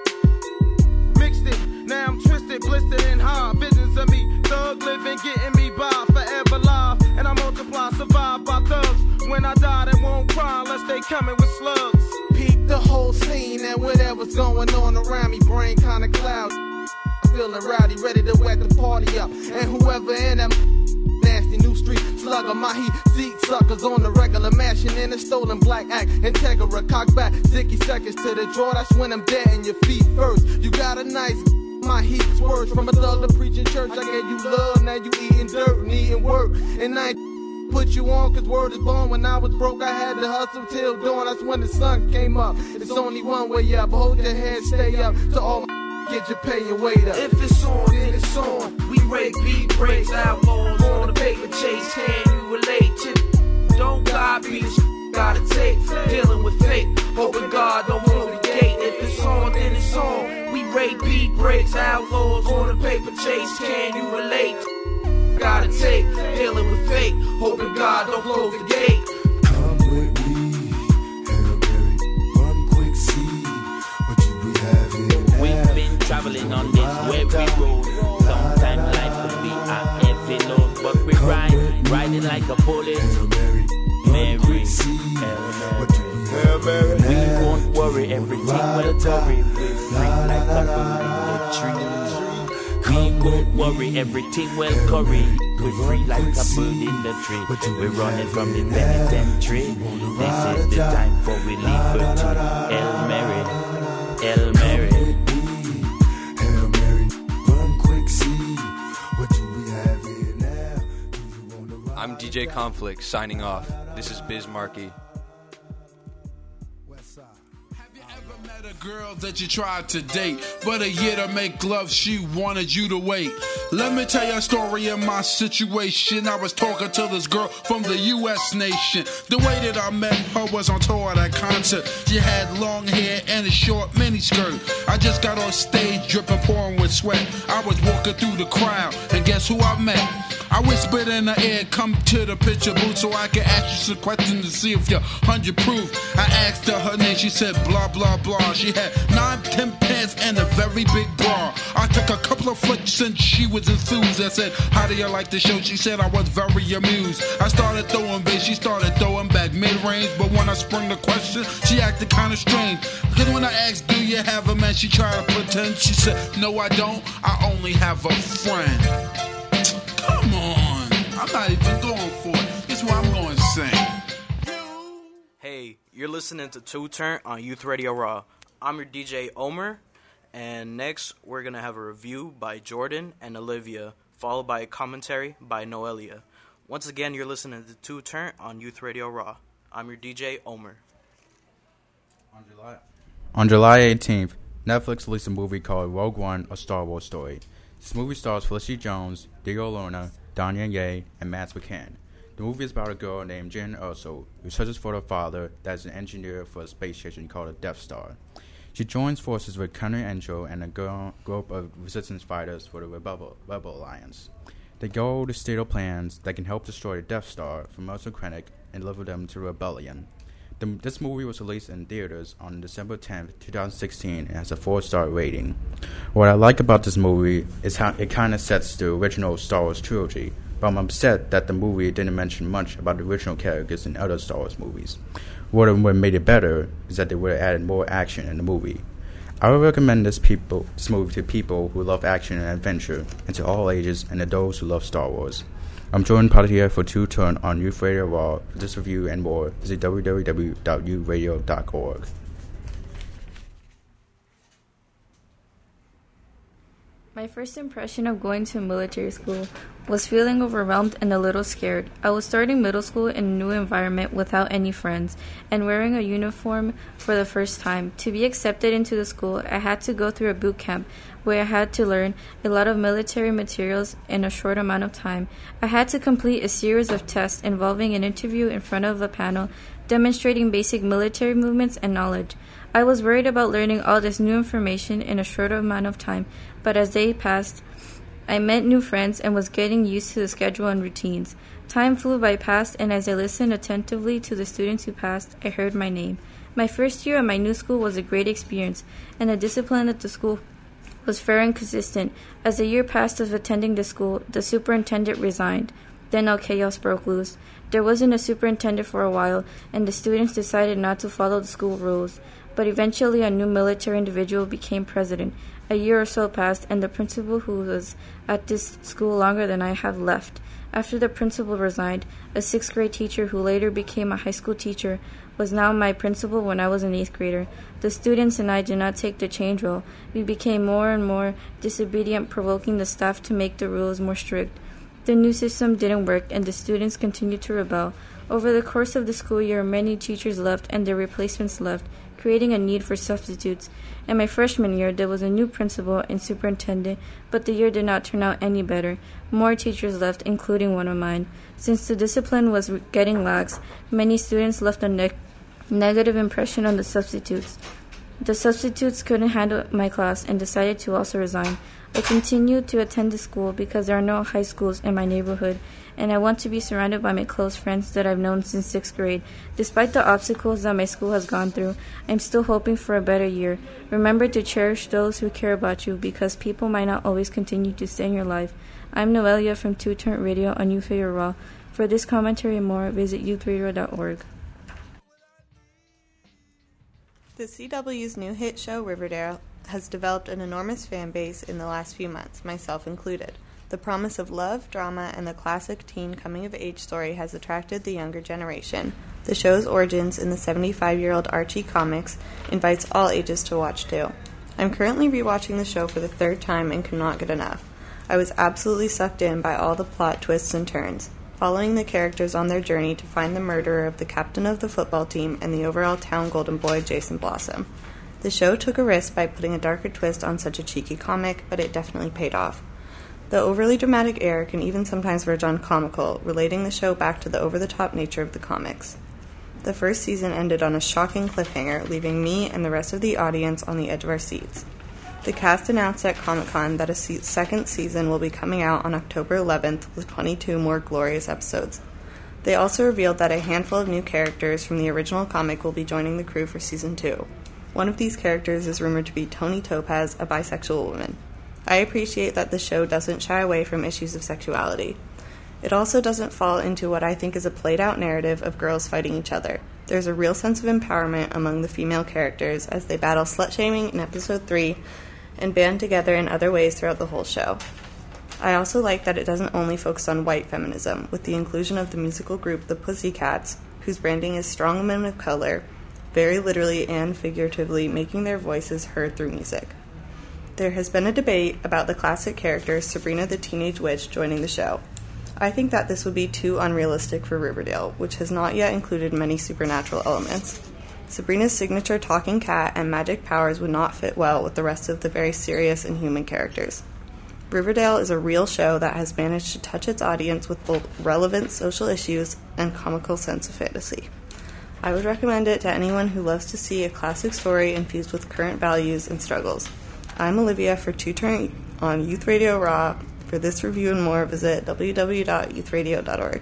mixed it. Now I'm twisted, blistered, and high. Visions of me, thug living, getting me by, forever live. And I multiply, survive by thugs. When I die, they won't cry unless they coming with slugs. Peep the whole scene and whatever's going on around me, brain kinda cloud. Feeling rowdy, ready to wet the party up. And whoever in that nasty new street slugger, my heat seat suckers on the regular, mashing in a stolen black act. Integra, cock back, sticky seconds to the draw. That's when I'm dead in your feet first. You got a nice. My heat's words from a thug to preaching church. I gave you love, now you eating dirt and eating work. And I ain't put you on cause word is born. When I was broke I had to hustle till dawn. That's when the sun came up. It's only one way up, hold your head, stay up. To all my get your pay and weight up. If it's on, then it's on. We break beat breaks, outlaws on the paper chase. Can you relate to? Don't copy the shit, gotta take. Dealing with fate, hoping God don't close the gate. If it's on, then it's on. We rate beat breaks, outlaws on the paper chase. Can you relate? Gotta take, dealing with fate, hoping God don't close the gate. Come with me, Hail Mary, run quick, see what you we have here now. We've been traveling on this weary road. Sometimes life could be a heavy load, but we ride, riding like a bullet. Mary, Hail Mary, we won't worry, everything will worry. We're free like a bird in the tree. We won't worry, everything will curry. We're free like a bird in the tree. We're running from the penitentiary. This is the time for we liberty. Hail Mary, Hail Mary. Hail Mary, run quick, see what do we have here now? Do you wanna ride? I'm D J Conflict signing off. This is Biz Markie. A girl that you tried to date, but a year to make love, she wanted you to wait. Let me tell you a story of my situation. I was talking to this girl from the U S nation. The way that I met her was on tour at a concert. She had long hair and a short miniskirt. I just got on stage dripping, pouring with sweat. I was walking through the crowd, and guess who I met? I whispered in her ear, come to the picture booth so I can ask you some questions to see if you're hundred proof. I asked her her name, she said blah blah blah. She had nine, ten pants and a very big bra. I took a couple of flicks and she was enthused. I said, how do you like the show? She said I was very amused. I started throwing bass, she started throwing back mid-range. But when I sprung the question, she acted kind of strange. Because when I asked, do you have a man? She tried to pretend. She said, no I don't, I only have a friend. Come on, I'm not even going for it. This is what I'm going to sing. Hey, you're listening to Two Turn on Youth Radio Raw. I'm your D J Omer, and next we're going to have a review by Jordan and Olivia, followed by a commentary by Noelia. Once again, you're listening to Two Turn on Youth Radio Raw. I'm your D J, Omer. On July, on July eighteenth, Netflix released a movie called Rogue One, A Star Wars Story. This movie stars Felicity Jones, Diego Luna, Danya Ye, and Mads Mikkelsen. The movie is about a girl named Jyn Erso, who searches for her father that is an engineer for a space station called the Death Star. She joins forces with Colonel Andro and a girl, group of resistance fighters for the Rebel, Rebel Alliance. They go to steal plans that can help destroy the Death Star from Mercer Krennic and deliver them to the Rebellion. The, this movie was released in theaters on December tenth, twenty sixteen, and has a four-star rating. What I like about this movie is how it kind of sets the original Star Wars trilogy, but I'm upset that the movie didn't mention much about the original characters in other Star Wars movies. What would have made it better is that they would have added more action in the movie. I would recommend this people this movie to people who love action and adventure, and to all ages, and to those who love Star Wars. I'm Jordan Potier for Two Turn on Youth Radio Raw. For this review and more, visit w w w dot youth radio dot org. My first impression of going to military school was feeling overwhelmed and a little scared. I was starting middle school in a new environment without any friends and wearing a uniform for the first time. To be accepted into the school, I had to go through a boot camp where I had to learn a lot of military materials in a short amount of time. I had to complete a series of tests involving an interview in front of a panel demonstrating basic military movements and knowledge. I was worried about learning all this new information in a short amount of time, but as day passed, I met new friends and was getting used to the schedule and routines. Time flew by fast, and as I listened attentively to the students who passed, I heard my name. My first year at my new school was a great experience, and the discipline at the school was fair and consistent. As the year passed of attending the school, the superintendent resigned. Then all chaos broke loose. There wasn't a superintendent for a while, and the students decided not to follow the school rules. But eventually a new military individual became president. A year or so passed, and the principal who was at this school longer than I have left. After the principal resigned, a sixth grade teacher who later became a high school teacher was now my principal when I was an eighth grader. The students and I did not take the change role. We became more and more disobedient, provoking the staff to make the rules more strict. The new system didn't work, and the students continued to rebel. Over the course of the school year, many teachers left and their replacements left, creating a need for substitutes. In my freshman year, there was a new principal and superintendent, but the year did not turn out any better. More teachers left, including one of mine. Since the discipline was getting lax, many students left a ne- negative impression on the substitutes. The substitutes couldn't handle my class and decided to also resign. I continued to attend the school because there are no high schools in my neighborhood, and I want to be surrounded by my close friends that I've known since sixth grade. Despite the obstacles that my school has gone through, I'm still hoping for a better year. Remember to cherish those who care about you, because people might not always continue to stay in your life. I'm Noelia from Two Turn Radio on Youth Radio Raw. For this commentary and more, visit youth radio dot org. The C W's new hit show, Riverdale, has developed an enormous fan base in the last few months, myself included. The promise of love, drama, and the classic teen coming-of-age story has attracted the younger generation. The show's origins in the seventy-five-year-old Archie comics invites all ages to watch too. I'm currently rewatching the show for the third time and cannot get enough. I was absolutely sucked in by all the plot twists and turns, following the characters on their journey to find the murderer of the captain of the football team and the overall town golden boy, Jason Blossom. The show took a risk by putting a darker twist on such a cheeky comic, but it definitely paid off. The overly dramatic air can even sometimes verge on comical, relating the show back to the over-the-top nature of the comics. The first season ended on a shocking cliffhanger, leaving me and the rest of the audience on the edge of our seats. The cast announced at Comic-Con that a se- second season will be coming out on October eleventh with twenty-two more glorious episodes. They also revealed that a handful of new characters from the original comic will be joining the crew for season two. One of these characters is rumored to be Tony Topaz, a bisexual woman. I appreciate that the show doesn't shy away from issues of sexuality. It also doesn't fall into what I think is a played-out narrative of girls fighting each other. There's a real sense of empowerment among the female characters as they battle slut-shaming in episode three and band together in other ways throughout the whole show. I also like that it doesn't only focus on white feminism, with the inclusion of the musical group The Pussycats, whose branding is strong women of color, very literally and figuratively making their voices heard through music. There has been a debate about the classic character Sabrina the Teenage Witch joining the show. I think that this would be too unrealistic for Riverdale, which has not yet included many supernatural elements. Sabrina's signature talking cat and magic powers would not fit well with the rest of the very serious and human characters. Riverdale is a real show that has managed to touch its audience with both relevant social issues and comical sense of fantasy. I would recommend it to anyone who loves to see a classic story infused with current values and struggles. I'm Olivia for Two Turn on Youth Radio Raw. For this review and more, visit w w w dot youth radio dot org.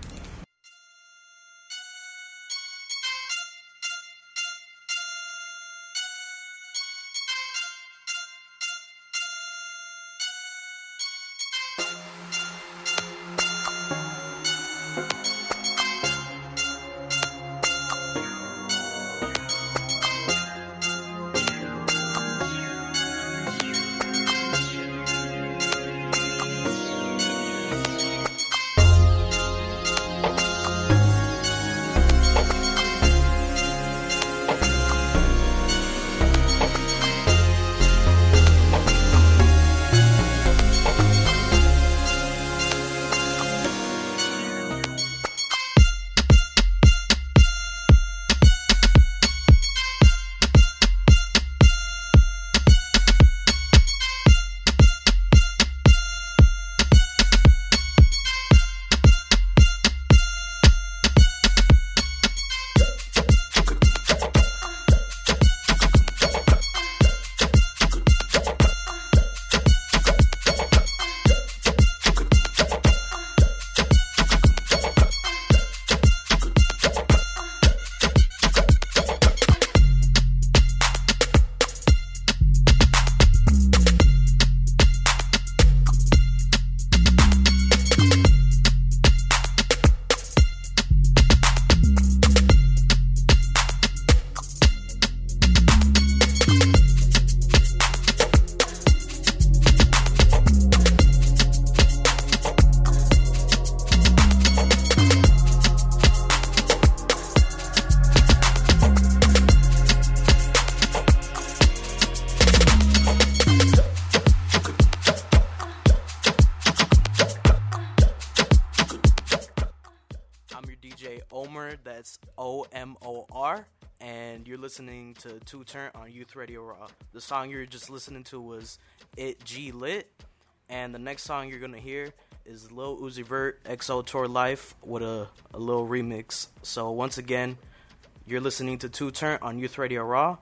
That's O M O R, and you're listening to Two Turn on Youth Radio Raw. The song you were just listening to was It G Lit, and the next song you're going to hear is Lil Uzi Vert, X O Tour Life, with a, a little remix. So once again, you're listening to Two Turn on Youth Radio Raw,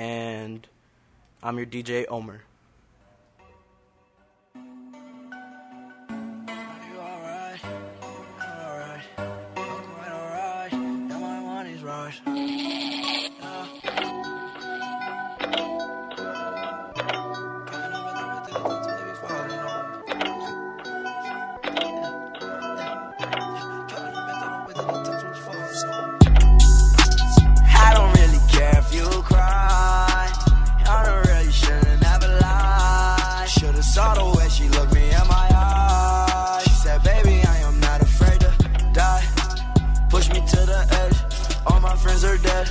and I'm your D J, Omer. Are dead.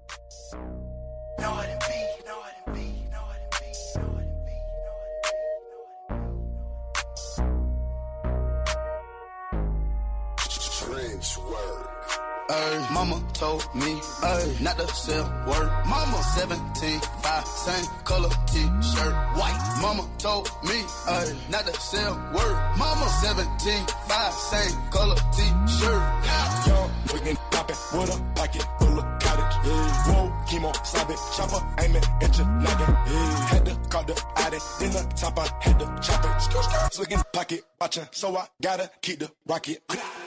Ay, mama told me, ay, not to sell word. Mama seventeen, five, same color t-shirt, white. Mama told me, ay, not to sell word. Mama seventeen, five, same color t-shirt. Young, wiggin', poppin', with a pocket full of cottage. Yeah. Whoa, chemo, stop it, chopper, aiming at your noggin. Yeah. Had to call the addict, in the top, I had to chop it. Skirt, skirt, slickin' pocket, watchin', so I gotta keep the rocket.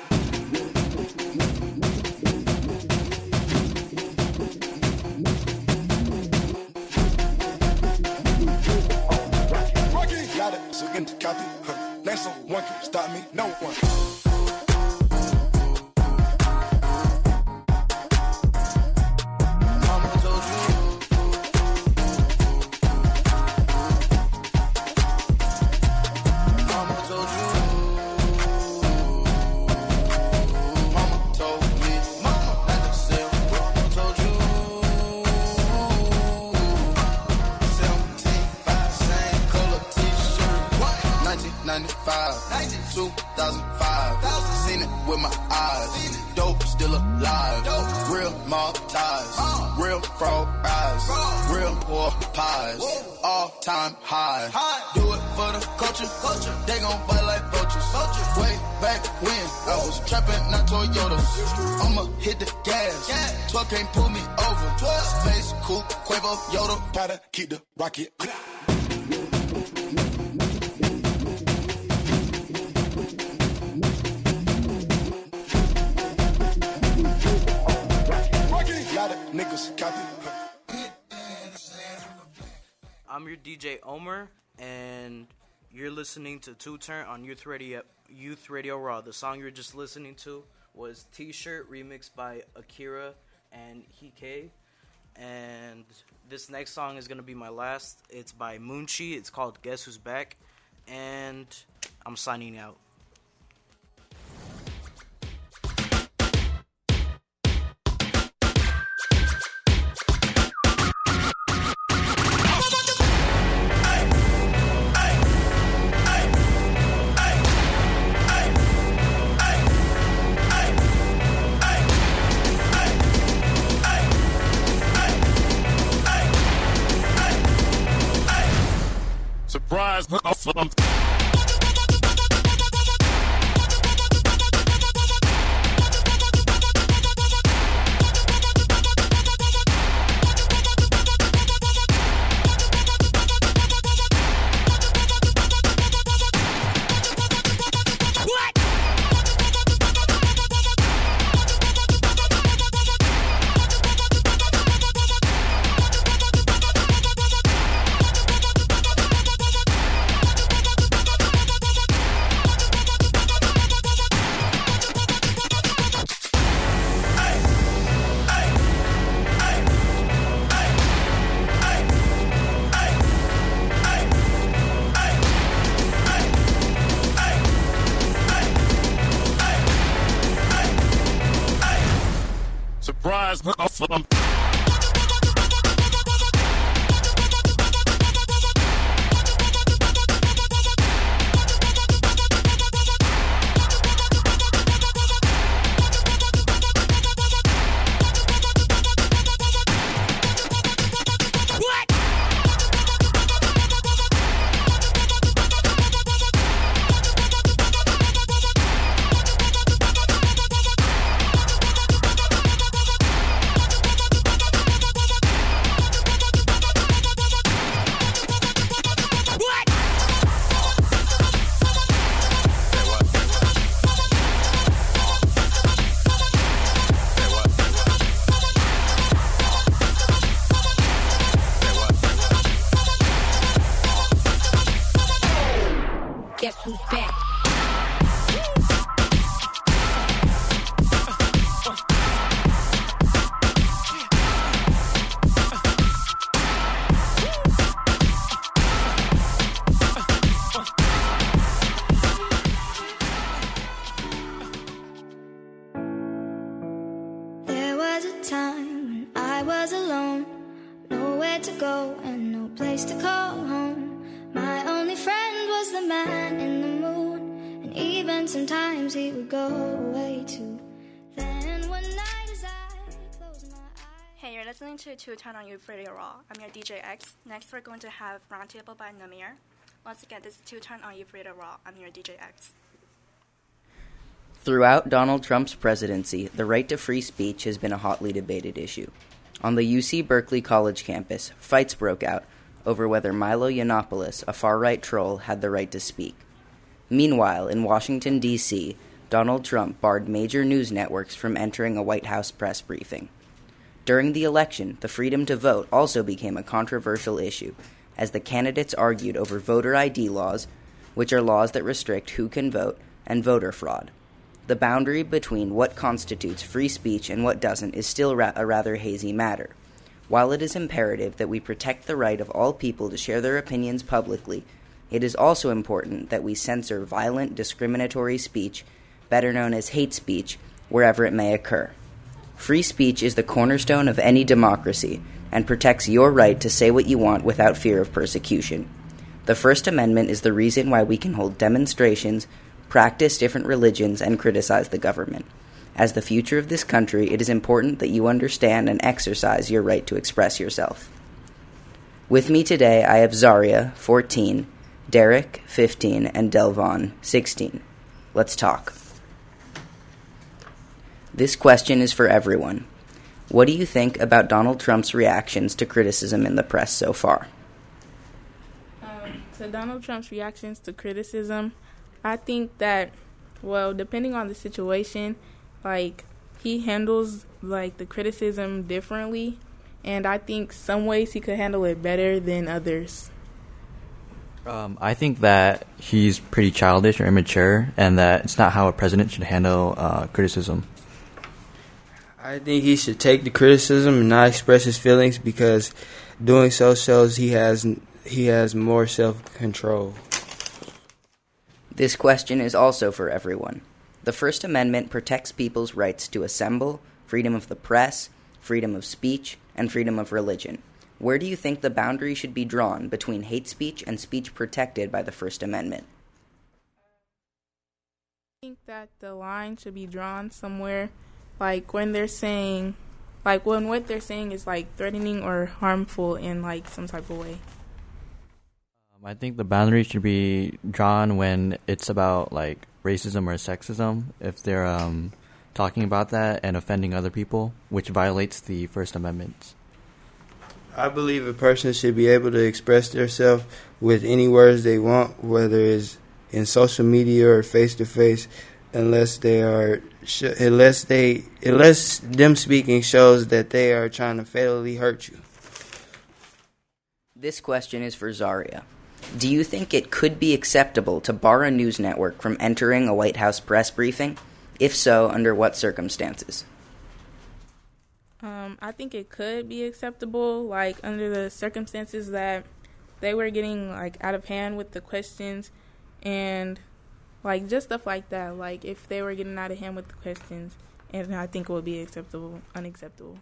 Got it, so get the copy. Huh. Now someone can stop me, no one. two thousand five, seen it with my eyes. Dope still alive. Real mob ties, real frog eyes, real war pies. All time high. Do it for the culture. They gon' bite like vultures. Way back when I was trapping, not Toyotas. I'ma hit the gas. twelve can't pull me over. Space, Coupe, Quavo, Yoda. Gotta keep the rocket. Niggas copy. I'm your D J Omer, and you're listening to Two Turn on Youth Radio, Youth Radio Raw. The song you were just listening to was T-Shirt, remixed by Akira and Hike. And this next song is going to be my last. It's by Moonchi. It's called Guess Who's Back. And I'm signing out. Surprise! Surprise! I was alone, nowhere to go and no place to call home. My only friend was the man in the moon, and even sometimes he would go away too. Then one night as I closed my eyes. Hey, you're listening to Two Turn on Youth Radio Raw. I'm your D J X. Next, we're going to have Roundtable by Namir. Once again, this is Two Turn on Youth Radio Raw. I'm your D J X. Throughout Donald Trump's presidency, the right to free speech has been a hotly debated issue. On the U C Berkeley College campus, fights broke out over whether Milo Yiannopoulos, a far-right troll, had the right to speak. Meanwhile, in Washington, D C, Donald Trump barred major news networks from entering a White House press briefing. During the election, the freedom to vote also became a controversial issue, as the candidates argued over voter I D laws, which are laws that restrict who can vote, and voter fraud. The boundary between what constitutes free speech and what doesn't is still ra- a rather hazy matter. While it is imperative that we protect the right of all people to share their opinions publicly, it is also important that we censor violent, discriminatory speech, better known as hate speech, wherever it may occur. Free speech is the cornerstone of any democracy and protects your right to say what you want without fear of persecution. The First Amendment is the reason why we can hold demonstrations, practice different religions, and criticize the government. As the future of this country, it is important that you understand and exercise your right to express yourself. With me today, I have Zaria, fourteen, Derek, fifteen, and Delvon, sixteen. Let's talk. This question is for everyone. What do you think about Donald Trump's reactions to criticism in the press so far? Um, to Donald Trump's reactions to criticism, I think that, well, depending on the situation, like, he handles, like, the criticism differently, and I think some ways he could handle it better than others. Um, I think that he's pretty childish or immature, and that it's not how a president should handle uh, criticism. I think he should take the criticism and not express his feelings, because doing so shows he has he has more self-control. This question is also for everyone. The First Amendment protects people's rights to assemble, freedom of the press, freedom of speech, and freedom of religion. Where do you think the boundary should be drawn between hate speech and speech protected by the First Amendment? I think that the line should be drawn somewhere, like when they're saying, like when what they're saying is like threatening or harmful in like some type of way. I think the boundary should be drawn when it's about, like, racism or sexism, if they're um, talking about that and offending other people, which violates the First Amendment. I believe a person should be able to express themselves with any words they want, whether it's in social media or face-to-face, unless they are, unless they, unless them speaking shows that they are trying to fatally hurt you. This question is for Zaria. Do you think it could be acceptable to bar a news network from entering a White House press briefing? If so, under what circumstances? Um, I think it could be acceptable, like under the circumstances that they were getting like out of hand with the questions, and like just stuff like that. Like if they were getting out of hand with the questions, and I think it would be acceptable, unacceptable.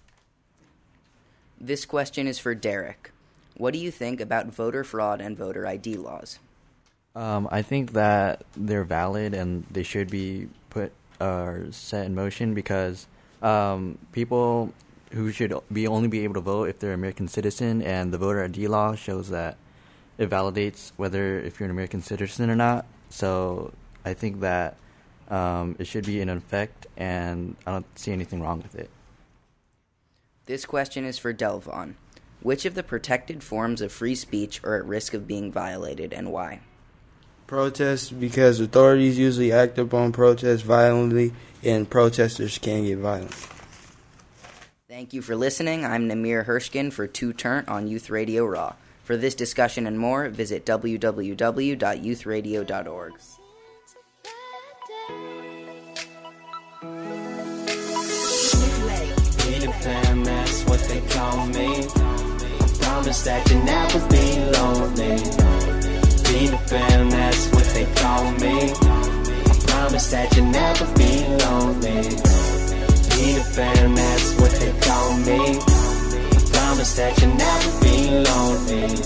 This question is for Derek. What do you think about voter fraud and voter I D laws? Um, I think that they're valid and they should be put or uh, set in motion, because um, people who should be only be able to vote if they're an American citizen, and the voter I D law shows that it validates whether if you're an American citizen or not. So I think that um, it should be in effect, and I don't see anything wrong with it. This question is for Delvon. Which of the protected forms of free speech are at risk of being violated, and why? Protests, because authorities usually act upon protests violently, and protesters can get violent. Thank you for listening. I'm Namir Hershkin for Two Turn on Youth Radio Raw. For this discussion and more, visit w w w dot youth radio dot org. That's what they call me. Promise that you never be lonely. Peter Pan, that's what they call me. I promise that you never be lonely. Peter Pan, that's what they call me. promise that you'll never be lonely.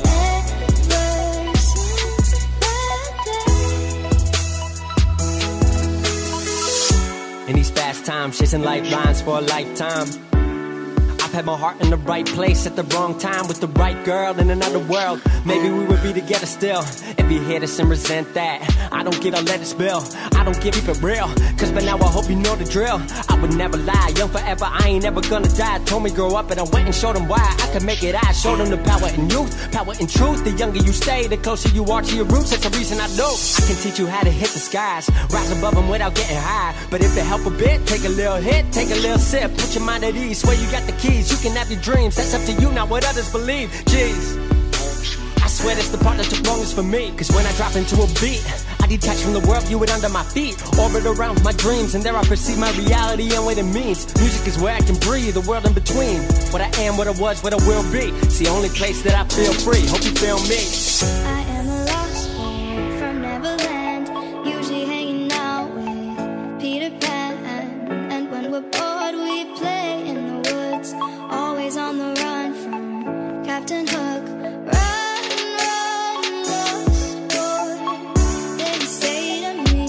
In these fast times, chasing lifelines for a lifetime. I've had my heart in the right place at the wrong time with the right girl in another world. Maybe we would be together still. If you hate us and resent that, I don't get, I'll let it spill. I don't give, keep it real, cause by now I hope you know the drill. I would never lie, young forever, I ain't ever gonna die. Told me grow up and I went and showed them why I could make it. I showed them the power in youth, power in truth. The younger you stay, the closer you are to your roots. That's the reason I know I can teach you how to hit the skies, rise above them without getting high. But if it help a bit, take a little hit, take a little sip, put your mind at ease, swear you got the keys. You can have your dreams, that's up to you, not what others believe. Jeez, I swear that's the part that took longest for me. Cause when I drop into a beat, I detach from the world, view it under my feet. Orbit around my dreams, and there I perceive my reality and what it means. Music is where I can breathe, the world in between. What I am, what I was, what I will be. It's the only place that I feel free, hope you feel me. I am a lost boy from Neverland, usually hanging out with Peter Pan. And when we're bored we play in the woods, always on the run from Captain Hook. Run, run, lost boy, they say to me,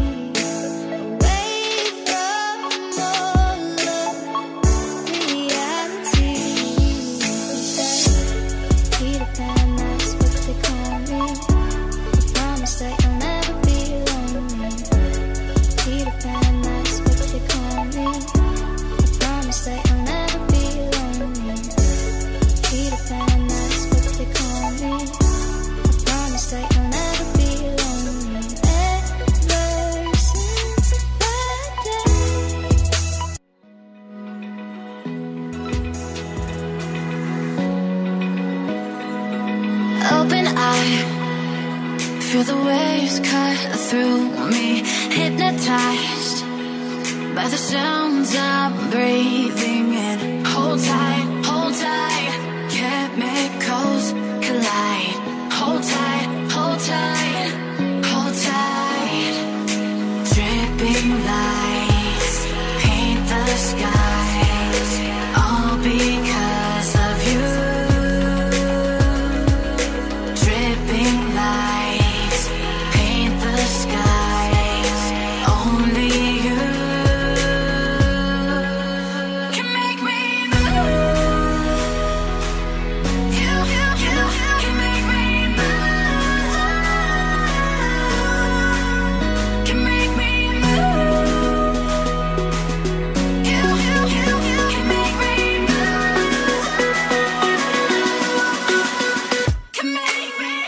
away from all of reality. They say, Peter Pan, that's what they call me. I promise that you'll never be lonely. Peter Pan, that's what they call me. I promise that you'll never be lonely. Peter Pan, that's what they call me. I promise that you'll never be lonely. Ever since that day. Open eye, feel the waves cut through me, hypnotized by the sounds I'm breathing in. Hold tight, hold tight, chemicals collide. Hold tight, hold tight, hold tight. Dripping lights paint the skies, all because of you. Dripping lights paint the skies, only you can make me move. You, you, you can make me move. Can make me move. You, you, you can make me move. Can make me.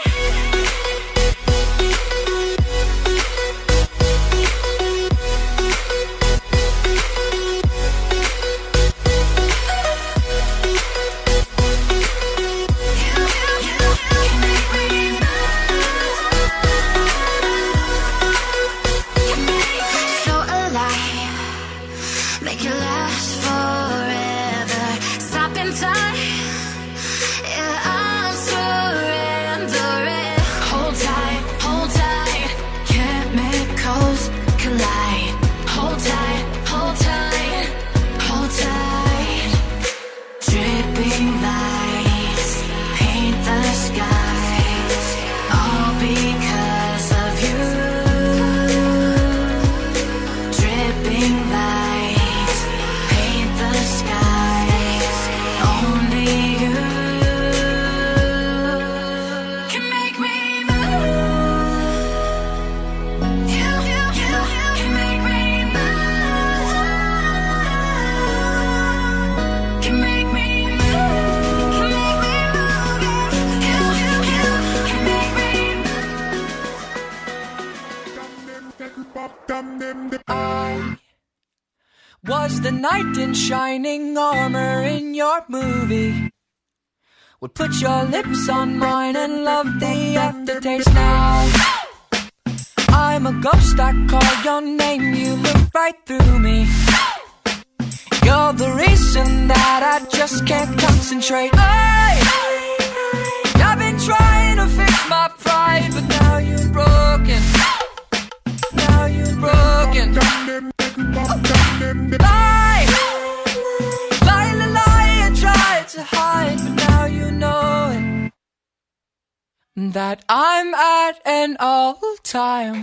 So alive, make it last forever. Stop in time, yeah, I'm surrendering. Hold tight, hold tight, chemicals collide. Hold tight, hold tight, hold tight. Dripping lights paint the skies, all because of you. Dripping lights paint the skies, only you can make me move. You, you, you can make me move. Can make me move. Can make me move. You, you, you can make me move. I was the knight in shining armor in your movie. Would put your lips on mine and love the aftertaste now. I'm a ghost, I call your name, you look right through me. You're the reason that I just can't concentrate. Hey, I've been trying to fix my pride, but now you're broken. Now you're broken. Lie, lie, lie, lie, and try to hide, but that I'm at an all-time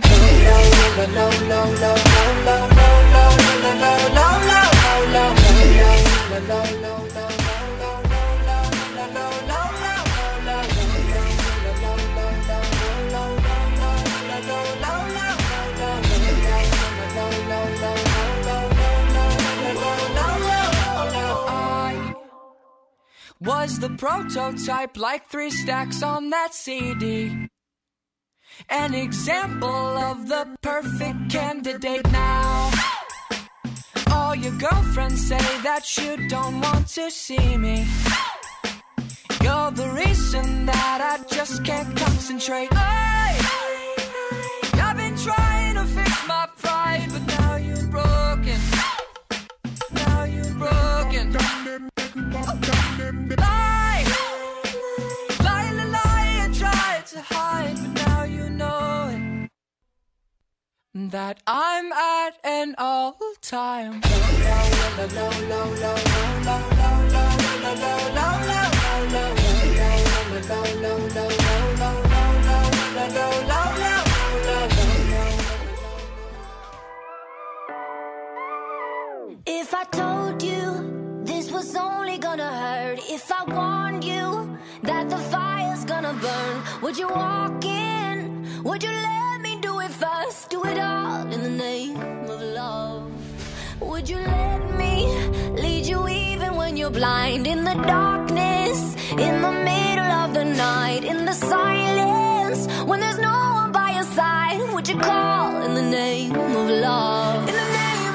was the prototype, like three stacks on that C D. An example of the perfect candidate now. All your girlfriends say that you don't want to see me. You're the reason that I just can't concentrate. Hey, I've been trying to fix my pride, but now you're broken. Now you're broken. Lie, lie, lie, lie, I tried to hide, but now you know it. That I'm at an all-time If I told you this was only gonna hurt, if I warned you that the fire's gonna burn, would you walk in? Would you let me do it first? Do it all in the name of love. Would you let me lead you even when you're blind? In the darkness, in the middle of the night, in the silence, when there's no one by your side, would you call in the name of love? In the name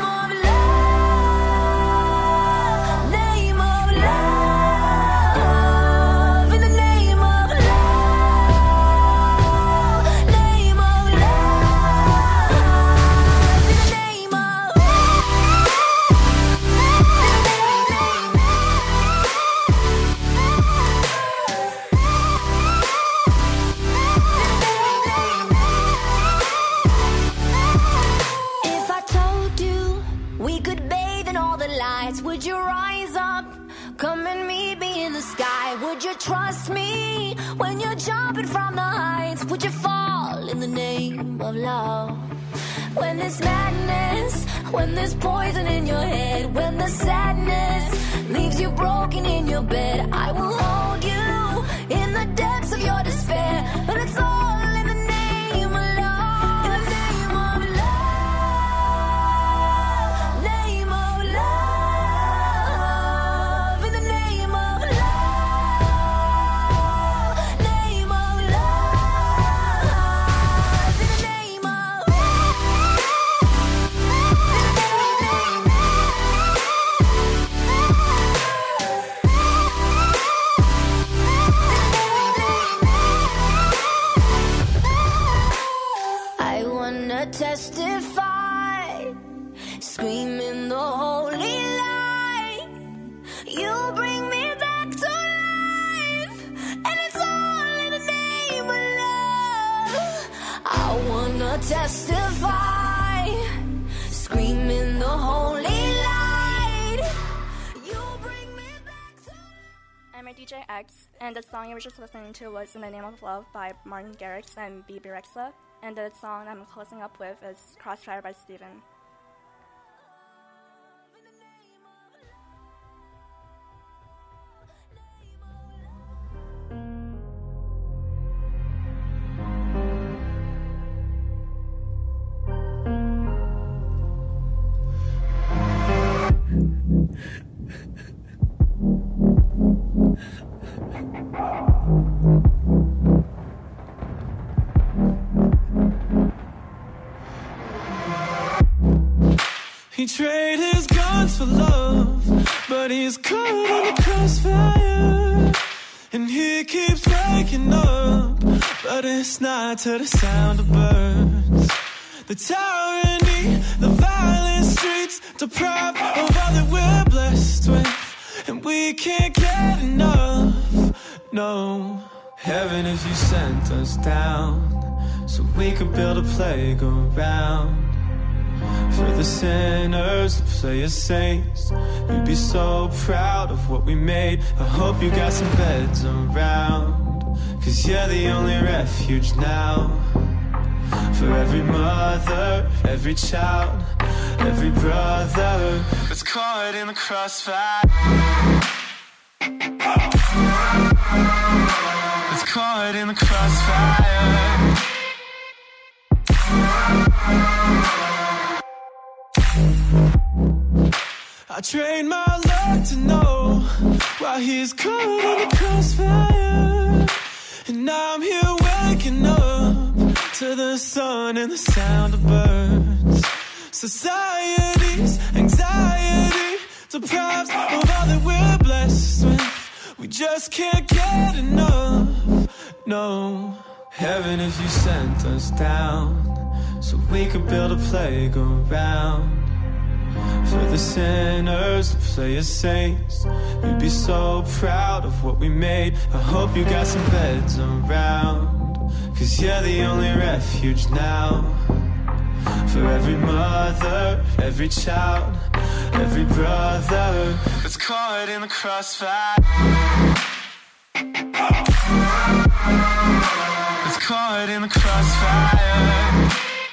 would you rise up, come and meet me in the sky? Would you trust me when you're jumping from the heights? Would you fall in the name of love? When there's madness, when there's poison in your head, when the sadness leaves you broken in your bed, I will hold you in the depths of your despair. But it's all in the name of love. In the name of love. Name of love. In the name of love. Name of love. In the name of I wanna testify, screaming the holy light. You bring me back to life, and it's all in the name of love. I wanna testify, screaming the holy light. You bring me back to life. I'm a D J X, and the song you were just listening to was In the Name of Love by Martin Garrix and B B Rexha. And the song I'm closing up with is Crossfire by Steven. He traded his guns for love, but he's caught in the crossfire. And he keeps waking up, but it's not to the sound of birds. The tyranny, the violent streets, deprived of all that we're blessed with. And we can't get enough, no. Heaven, if you sent us down, so we could build a playground for the sinners to play as saints. You'd be so proud of what we made. I hope you got some beds around. 'cause you're the only refuge now. For every mother, every child, every brother that's caught in the crossfire, that's caught in the crossfire. I trained my luck to know why he's caught in the crossfire. And now I'm here waking up to the sun and the sound of birds. Society's anxiety deprives of all that we're blessed with. We just can't get enough, no. Heaven, if you sent us down so we could build a playground for the sinners to play as saints. You'd be so proud of what we made. I hope you got some beds around, 'cause you're the only refuge now. For every mother, every child, every brother that's caught in the crossfire, that's caught in the crossfire.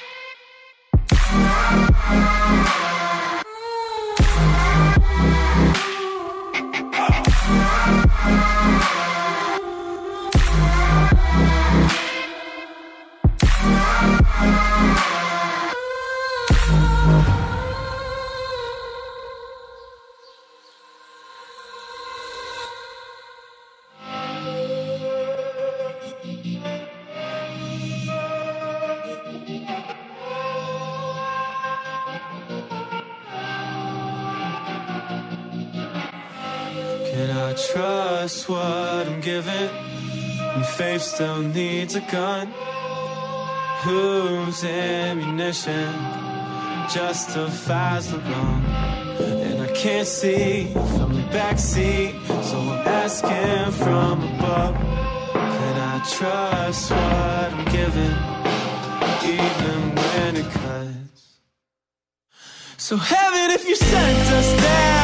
Can I trust what I'm given when faith still needs a gun? Whose ammunition justifies the wrong? And I can't see from the backseat, so I'm asking from above. Can I trust what I'm given, even when it cuts? So heaven, if you sent us down